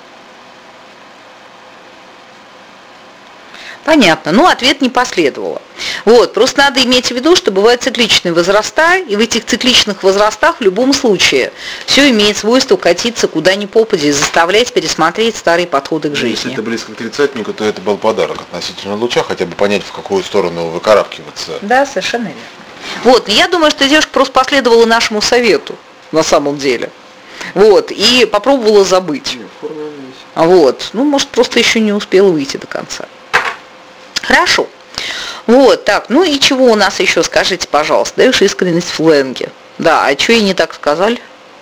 Понятно, ответ не последовало. Вот, просто надо иметь в виду, что бывают цикличные возраста, и в этих цикличных возрастах в любом случае все имеет свойство катиться куда ни попадя и заставлять пересмотреть старые подходы к жизни. Если это близко к тридцатнику, то это был подарок относительно луча, хотя бы понять, в какую сторону выкарабкиваться. Да, совершенно верно. Вот, я думаю, что девушка просто последовала нашему совету, на самом деле. Вот, и попробовала забыть. Вот, ну, может, просто еще не успела выйти до конца. Хорошо. Вот, так, ну и чего у нас еще, скажите, пожалуйста, даешь искренность в сленге. Да, а что я не так сказали?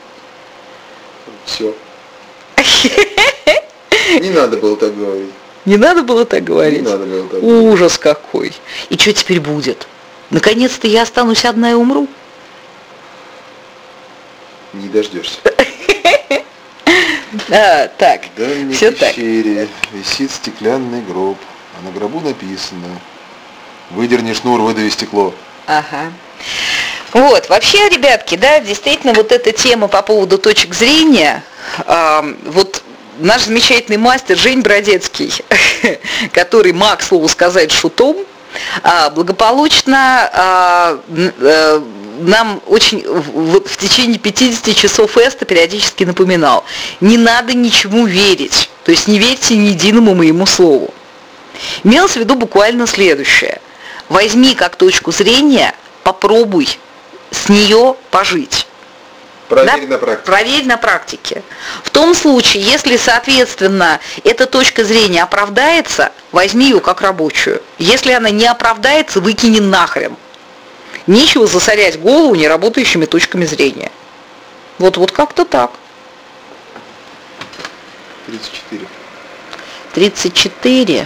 Все. Не надо было так говорить. Не надо было так говорить? Не надо было так говорить. Ужас какой. И что теперь будет? Наконец-то я останусь одна и умру? Не дождешься. Так, В все так. пещере висит стеклянный гроб, а на гробу написано: выдерни шнур, выдави стекло. Ага. Вот, вообще, ребятки, да, действительно, вот эта тема по поводу точек зрения, вот наш замечательный мастер Жень Бродецкий, который маг, к слову сказать, шутом, благополучно нам очень вот в течение 50 часов эста периодически напоминал: не надо ничему верить, то есть не верьте ни единому моему слову. Имелось в виду буквально следующее: возьми как точку зрения, попробуй с нее пожить. Проверь на практике. Проверь на практике. В том случае, если, соответственно, эта точка зрения оправдается, возьми ее как рабочую. Если она не оправдается, выкини нахрен. Нечего засорять голову неработающими точками зрения. Вот как-то так. 34. 34.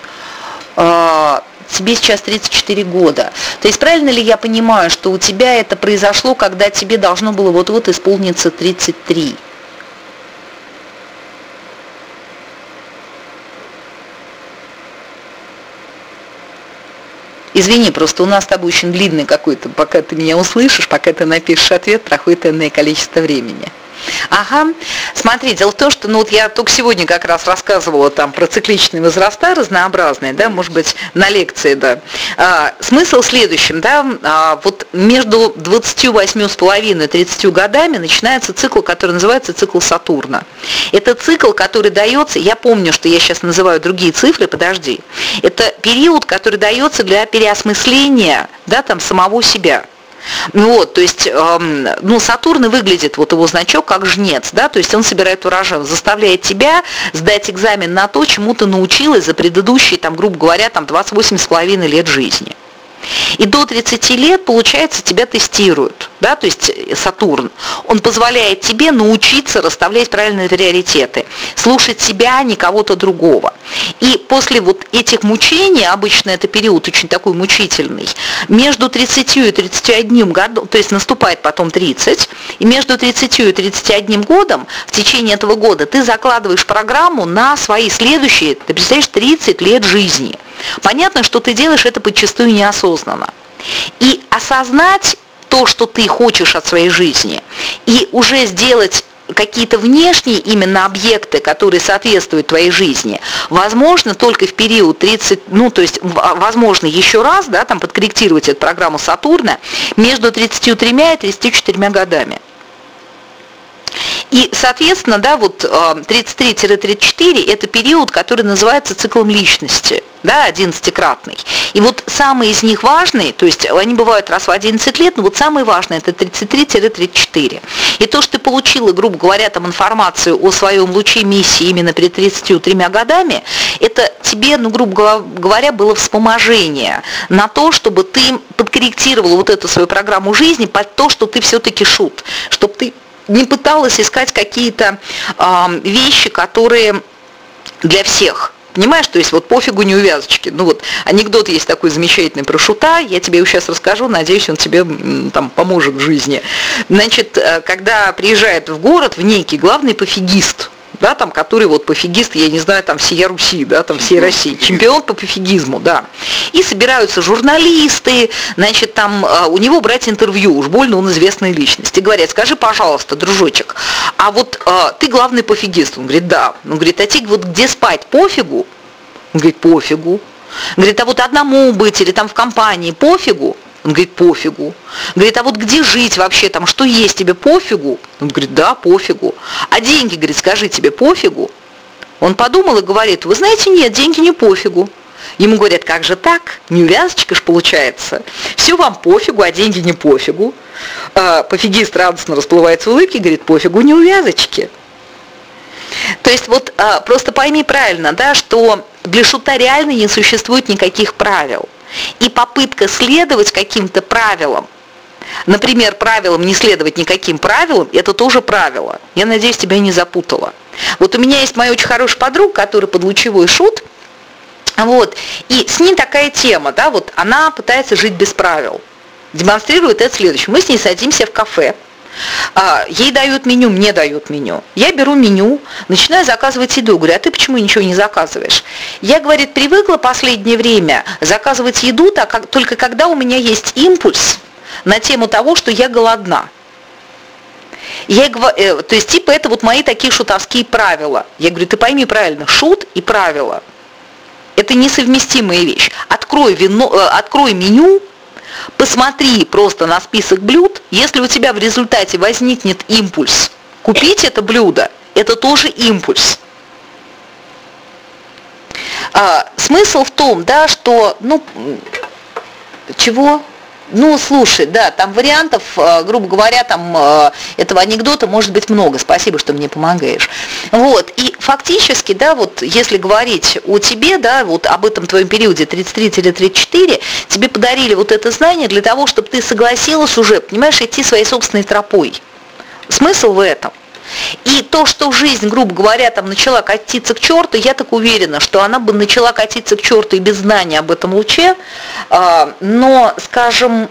Тебе сейчас 34 года. То есть правильно ли я понимаю, что у тебя это произошло, когда тебе должно было вот-вот исполниться 33? Извини, просто у нас с тобой очень длинный какой-то, пока ты меня услышишь, пока ты напишешь ответ, проходит энное количество времени. Ага, смотри, дело в том, что вот я только сегодня как раз рассказывала там про цикличные возраста разнообразные, да, может быть, на лекции, да. Смысл в следующем, да, вот между 28,5 и 30 годами начинается цикл, который называется цикл Сатурна. Это цикл, который дается, я помню, что я сейчас называю другие цифры, подожди, это период, который дается для переосмысления, да, там, самого себя. Вот, то есть, Сатурн и выглядит, вот его значок, как жнец, да, то есть он собирает урожай, заставляет тебя сдать экзамен на то, чему ты научилась за предыдущие, там, грубо говоря, там, 28,5 лет жизни. И до 30 лет, получается, тебя тестируют, да, то есть Сатурн, он позволяет тебе научиться расставлять правильные приоритеты, слушать себя, а не кого-то другого. И после вот этих мучений, обычно это период очень такой мучительный, между 30 и 31 годом, то есть наступает потом 30, и между 30 и 31 годом, в течение этого года, ты закладываешь программу на свои следующие, ты представляешь, 30 лет жизни. Понятно, что ты делаешь это подчастую неосознанно. И осознать то, что ты хочешь от своей жизни, и уже сделать какие-то внешние именно объекты, которые соответствуют твоей жизни, возможно только в период 30, то есть возможно еще раз, да, там подкорректировать эту программу Сатурна между 33 и 34 годами. И, соответственно, да, вот 33-34 это период, который называется циклом личности, да, 11-кратный. И вот самые из них важные, то есть они бывают раз в 11 лет, но вот самые важные это 33-34. И то, что ты получила, грубо говоря, там информацию о своем луче миссии именно перед 33 годами, это тебе, грубо говоря, было вспоможение на то, чтобы ты подкорректировала вот эту свою программу жизни под то, что ты все-таки шут, чтобы ты не пыталась искать какие-то вещи, которые для всех. Понимаешь, то есть вот пофигу неувязочки. Вот анекдот есть такой замечательный про шута, я тебе его сейчас расскажу, надеюсь, он тебе там поможет в жизни. Значит, когда приезжает в город в некий главный пофигист, да, там, который вот пофигист, я не знаю, там, всей Руси, да, там, всей России, чемпион по пофигизму, да. И собираются журналисты, значит, там, у него брать интервью, уж больно он известная личность. И говорят: скажи, пожалуйста, дружочек, а вот ты главный пофигист? Он говорит: да. Он говорит: а тебе вот где спать, пофигу? Он говорит: пофигу. Говорит, а вот одному быть или там в компании пофигу? Он говорит, пофигу. Говорит, а вот где жить вообще, там, что есть тебе пофигу? Он говорит, да, пофигу. А деньги, говорит, скажи, тебе пофигу? Он подумал и говорит, вы знаете, нет, деньги не пофигу. Ему говорят, как же так? Неувязочка ж получается. Все вам пофигу, а деньги не пофигу. Пофигист радостно расплывается в улыбке и говорит, пофигу, неувязочки. То есть вот просто пойми правильно, да, что для шута реально не существует никаких правил. И попытка следовать каким-то правилам, например, правилам не следовать никаким правилам, это тоже правило. Я надеюсь, тебя не запутала. Вот у меня есть моя очень хорошая подруга, которая подлучевой шут, вот, и с ней такая тема, да, вот она пытается жить без правил. Демонстрирует это следующее. Мы с ней садимся в кафе, ей дают меню, мне дают меню. Я беру меню, начинаю заказывать еду. Говорю, а ты почему ничего не заказываешь? Я, говорит, привыкла последнее время заказывать еду только когда у меня есть импульс на тему того, что я голодна. То есть, типа, это вот мои такие шутовские правила. Я говорю, ты пойми правильно, шут и правила – это несовместимая вещь. Открой меню, посмотри просто на список блюд, если у тебя в результате возникнет импульс купить это блюдо, это тоже импульс. Смысл в том, да, что, слушай, да, там вариантов, грубо говоря, там этого анекдота может быть много. Спасибо, что мне помогаешь. Вот, и фактически, да, вот если говорить о тебе, да, вот об этом твоем периоде 33-34, тебе подарили вот это знание для того, чтобы ты согласилась уже, понимаешь, идти своей собственной тропой. Смысл в этом. И то, что жизнь, грубо говоря, там начала катиться к черту, я так уверена, что она бы начала катиться к черту и без знания об этом луче, но, скажем,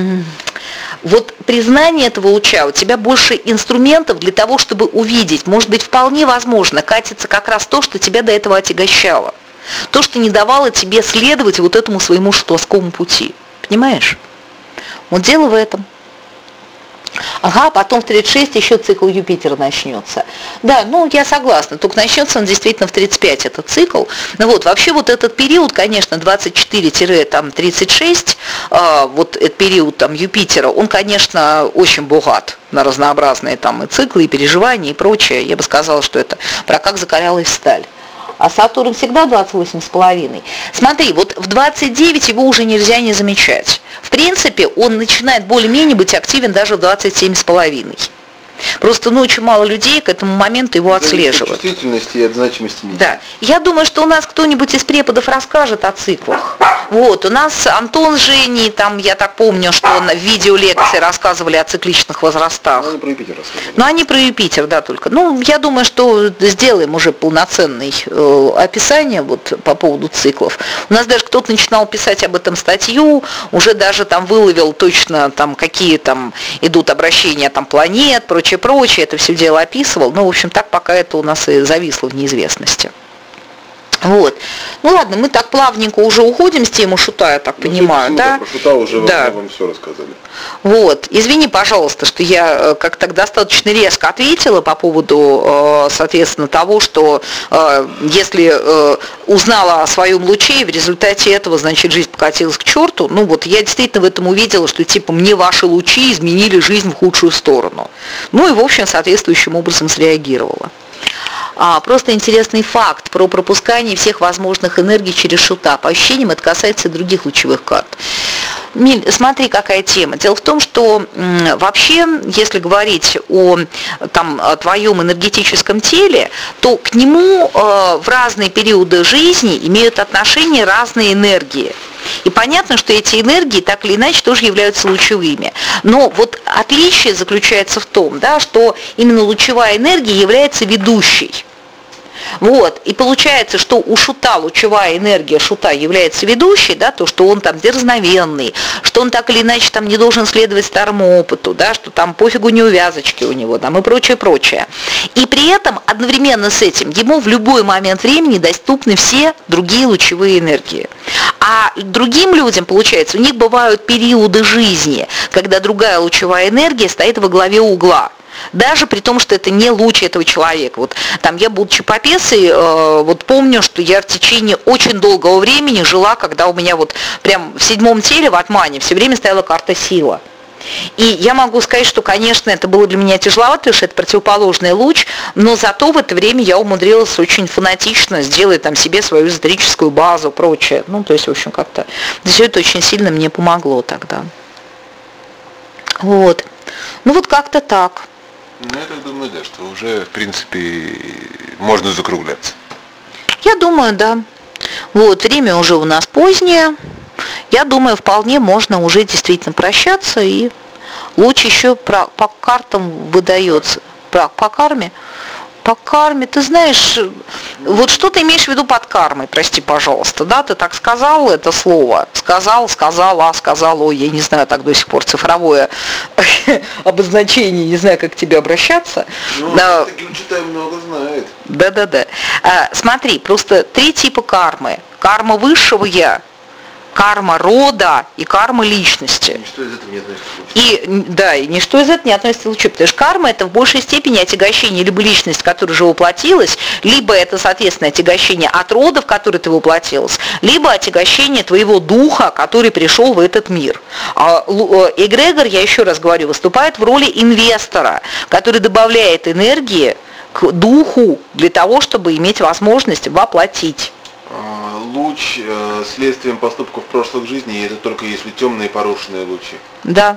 вот при знании этого луча у тебя больше инструментов для того, чтобы увидеть, может быть, вполне возможно, катится как раз то, что тебя до этого отягощало, то, что не давало тебе следовать вот этому своему шутовскому пути, понимаешь? Вот дело в этом. Ага, потом в 36 еще цикл Юпитера начнется. Да, я согласна, только начнется он действительно в 35, этот цикл. Вот, вообще вот этот период, конечно, 24-36, вот этот период там Юпитера, он, конечно, очень богат на разнообразные там и циклы, и переживания, и прочее. Я бы сказала, что это про как закалялась сталь. А Сатурн всегда 28,5. Смотри, вот в 29 его уже нельзя не замечать. В принципе, он начинает более-менее быть активен даже в 27,5. Просто очень мало людей к этому моменту его отслеживают. От чувствительности и от значимости. Да. Я думаю, что у нас кто-нибудь из преподов расскажет о циклах. Вот, у нас Антон с Женей, там, я так помню, что в видеолекции рассказывали о цикличных возрастах. Они про Юпитер рассказывали. Они про Юпитер, да, только. Я думаю, что сделаем уже полноценное описание вот по поводу циклов. У нас даже кто-то начинал писать об этом статью, уже даже там выловил точно там какие там идут обращения там планет, прочее, это все дело описывал. В общем, так пока это у нас и зависло в неизвестности. Вот. Ладно, мы так плавненько уже уходим с темы шута, я так понимаю, да? Про шута уже да. вам все рассказали. Вот. Извини, пожалуйста, что я как-то достаточно резко ответила по поводу, соответственно, того, что если узнала о своем луче, и в результате этого, значит, жизнь покатилась к черту, я действительно в этом увидела, что типа мне ваши лучи изменили жизнь в худшую сторону. И, в общем, соответствующим образом среагировала. Просто интересный факт про пропускание всех возможных энергий через шута. По ощущениям, это касается и других лучевых карт. Миль, смотри, какая тема. Дело в том, что вообще, если говорить о твоем энергетическом теле, то к нему в разные периоды жизни имеют отношение разные энергии. И понятно, что эти энергии так или иначе тоже являются лучевыми. Но вот отличие заключается в том, да, что именно лучевая энергия является ведущей. Вот. И получается, что у шута лучевая энергия шута является ведущей, да, то, что он там дерзновенный, что он так или иначе там не должен следовать старому опыту, да, что там пофигу неувязочки у него там, и прочее. И при этом одновременно с этим ему в любой момент времени доступны все другие лучевые энергии. А другим людям, получается, у них бывают периоды жизни, когда другая лучевая энергия стоит во главе угла. Даже при том, что это не луч этого человека. Вот там я, будучи попесой, вот помню, что я в течение очень долгого времени жила, когда у меня вот прям в 7 теле в Атмане все время стояла карта сила. И я могу сказать, что, конечно, это было для меня тяжеловато, потому что это противоположный луч, но зато в это время я умудрилась очень фанатично сделать там себе свою эзотерическую базу, прочее. Ну, то есть, в общем, как-то все это очень сильно мне помогло тогда. Вот. Ну, вот как-то так. Ну, я так думаю, да, что уже, в принципе, можно закругляться. Я думаю, да. Вот, время уже у нас позднее. Я думаю, вполне можно уже действительно прощаться, и луч еще по картам выдается. По карме? По карме, ты знаешь, вот что ты имеешь в виду под кармой, прости, пожалуйста, да, ты так сказал это слово, сказала, ой, я не знаю, так до сих пор цифровое обозначение, не знаю, как к тебе обращаться. Ну, да. Таким читаем много знает. Да. Смотри, просто 3 типа кармы. Карма высшего я, карма рода и карма личности. Ничто из этого не относится к лучу. И ничто из этого не относится к лучу, потому что карма это в большей степени отягощение либо личности, которая уже воплотилась, либо это, соответственно, отягощение от рода, в который ты воплотилась, либо отягощение твоего духа, который пришел в этот мир. А эгрегор, я еще раз говорю, выступает в роли инвестора, который добавляет энергии к духу для того, чтобы иметь возможность воплотить. Луч следствием поступков прошлых жизней, это только если темные порушенные лучи. Да.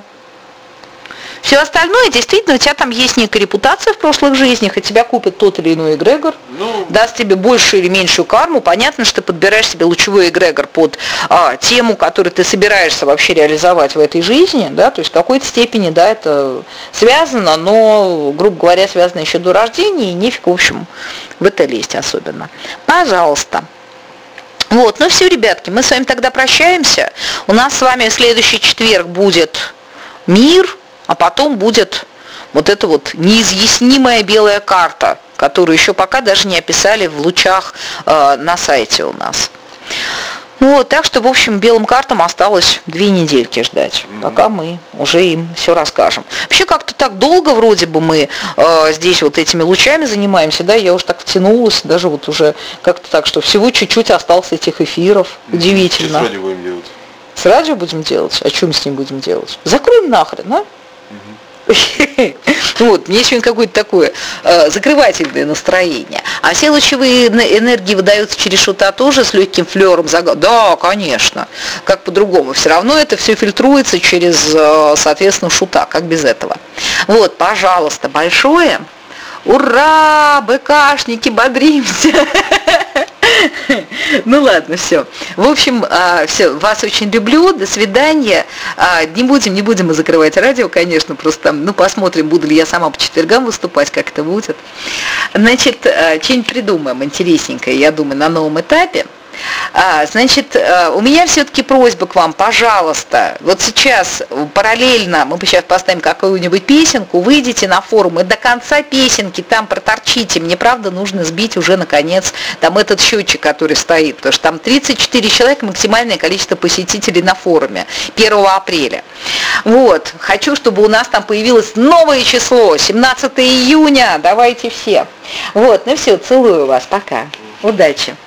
Все остальное, действительно, у тебя там есть некая репутация в прошлых жизнях, и тебя купит тот или иной эгрегор, даст тебе большую или меньшую карму. Понятно, что ты подбираешь себе лучевой эгрегор под тему, которую ты собираешься вообще реализовать в этой жизни, да, то есть в какой-то степени, да, это связано, но, грубо говоря, связано еще до рождения, и нефиг, в общем, в это лезть особенно. Пожалуйста. Вот, ну все, ребятки, мы с вами тогда прощаемся. У нас с вами в следующий четверг будет мир, а потом будет вот эта вот неизъяснимая белая карта, которую еще пока даже не описали в лучах на сайте у нас. Вот, так что, в общем, белым картам осталось 2 недельки ждать, пока мы уже им все расскажем. Вообще как-то так долго вроде бы мы здесь вот этими лучами занимаемся, да, я уже так втянулась, даже вот уже как-то так, что всего чуть-чуть осталось этих эфиров, удивительно. Что с радио будем делать? С радио будем делать? А что мы с ним будем делать? Закроем нахрен, а? Вот, мне сегодня какое-то такое закрывательное настроение. А все лучевые энергии выдаются через шута тоже с легким флером. Да, конечно. Как по-другому. Все равно это все фильтруется через, соответственно, шута. Как без этого? Вот, пожалуйста, большое. Ура! БКшники, бодримся! Ну ладно, все. В общем, все, вас очень люблю, до свидания. Не будем мы закрывать радио, конечно, просто, посмотрим, буду ли я сама по четвергам выступать, как это будет. Значит, что-нибудь придумаем интересненькое, я думаю, на новом этапе. Значит, у меня все-таки просьба к вам, пожалуйста, вот сейчас параллельно, мы сейчас поставим какую-нибудь песенку, выйдите на форум и до конца песенки там проторчите, мне правда нужно сбить уже наконец там этот счетчик, который стоит, потому что там 34 человека максимальное количество посетителей на форуме 1 апреля. Вот, хочу, чтобы у нас там появилось новое число, 17 июня, давайте все. Вот, ну все, целую вас, пока, удачи.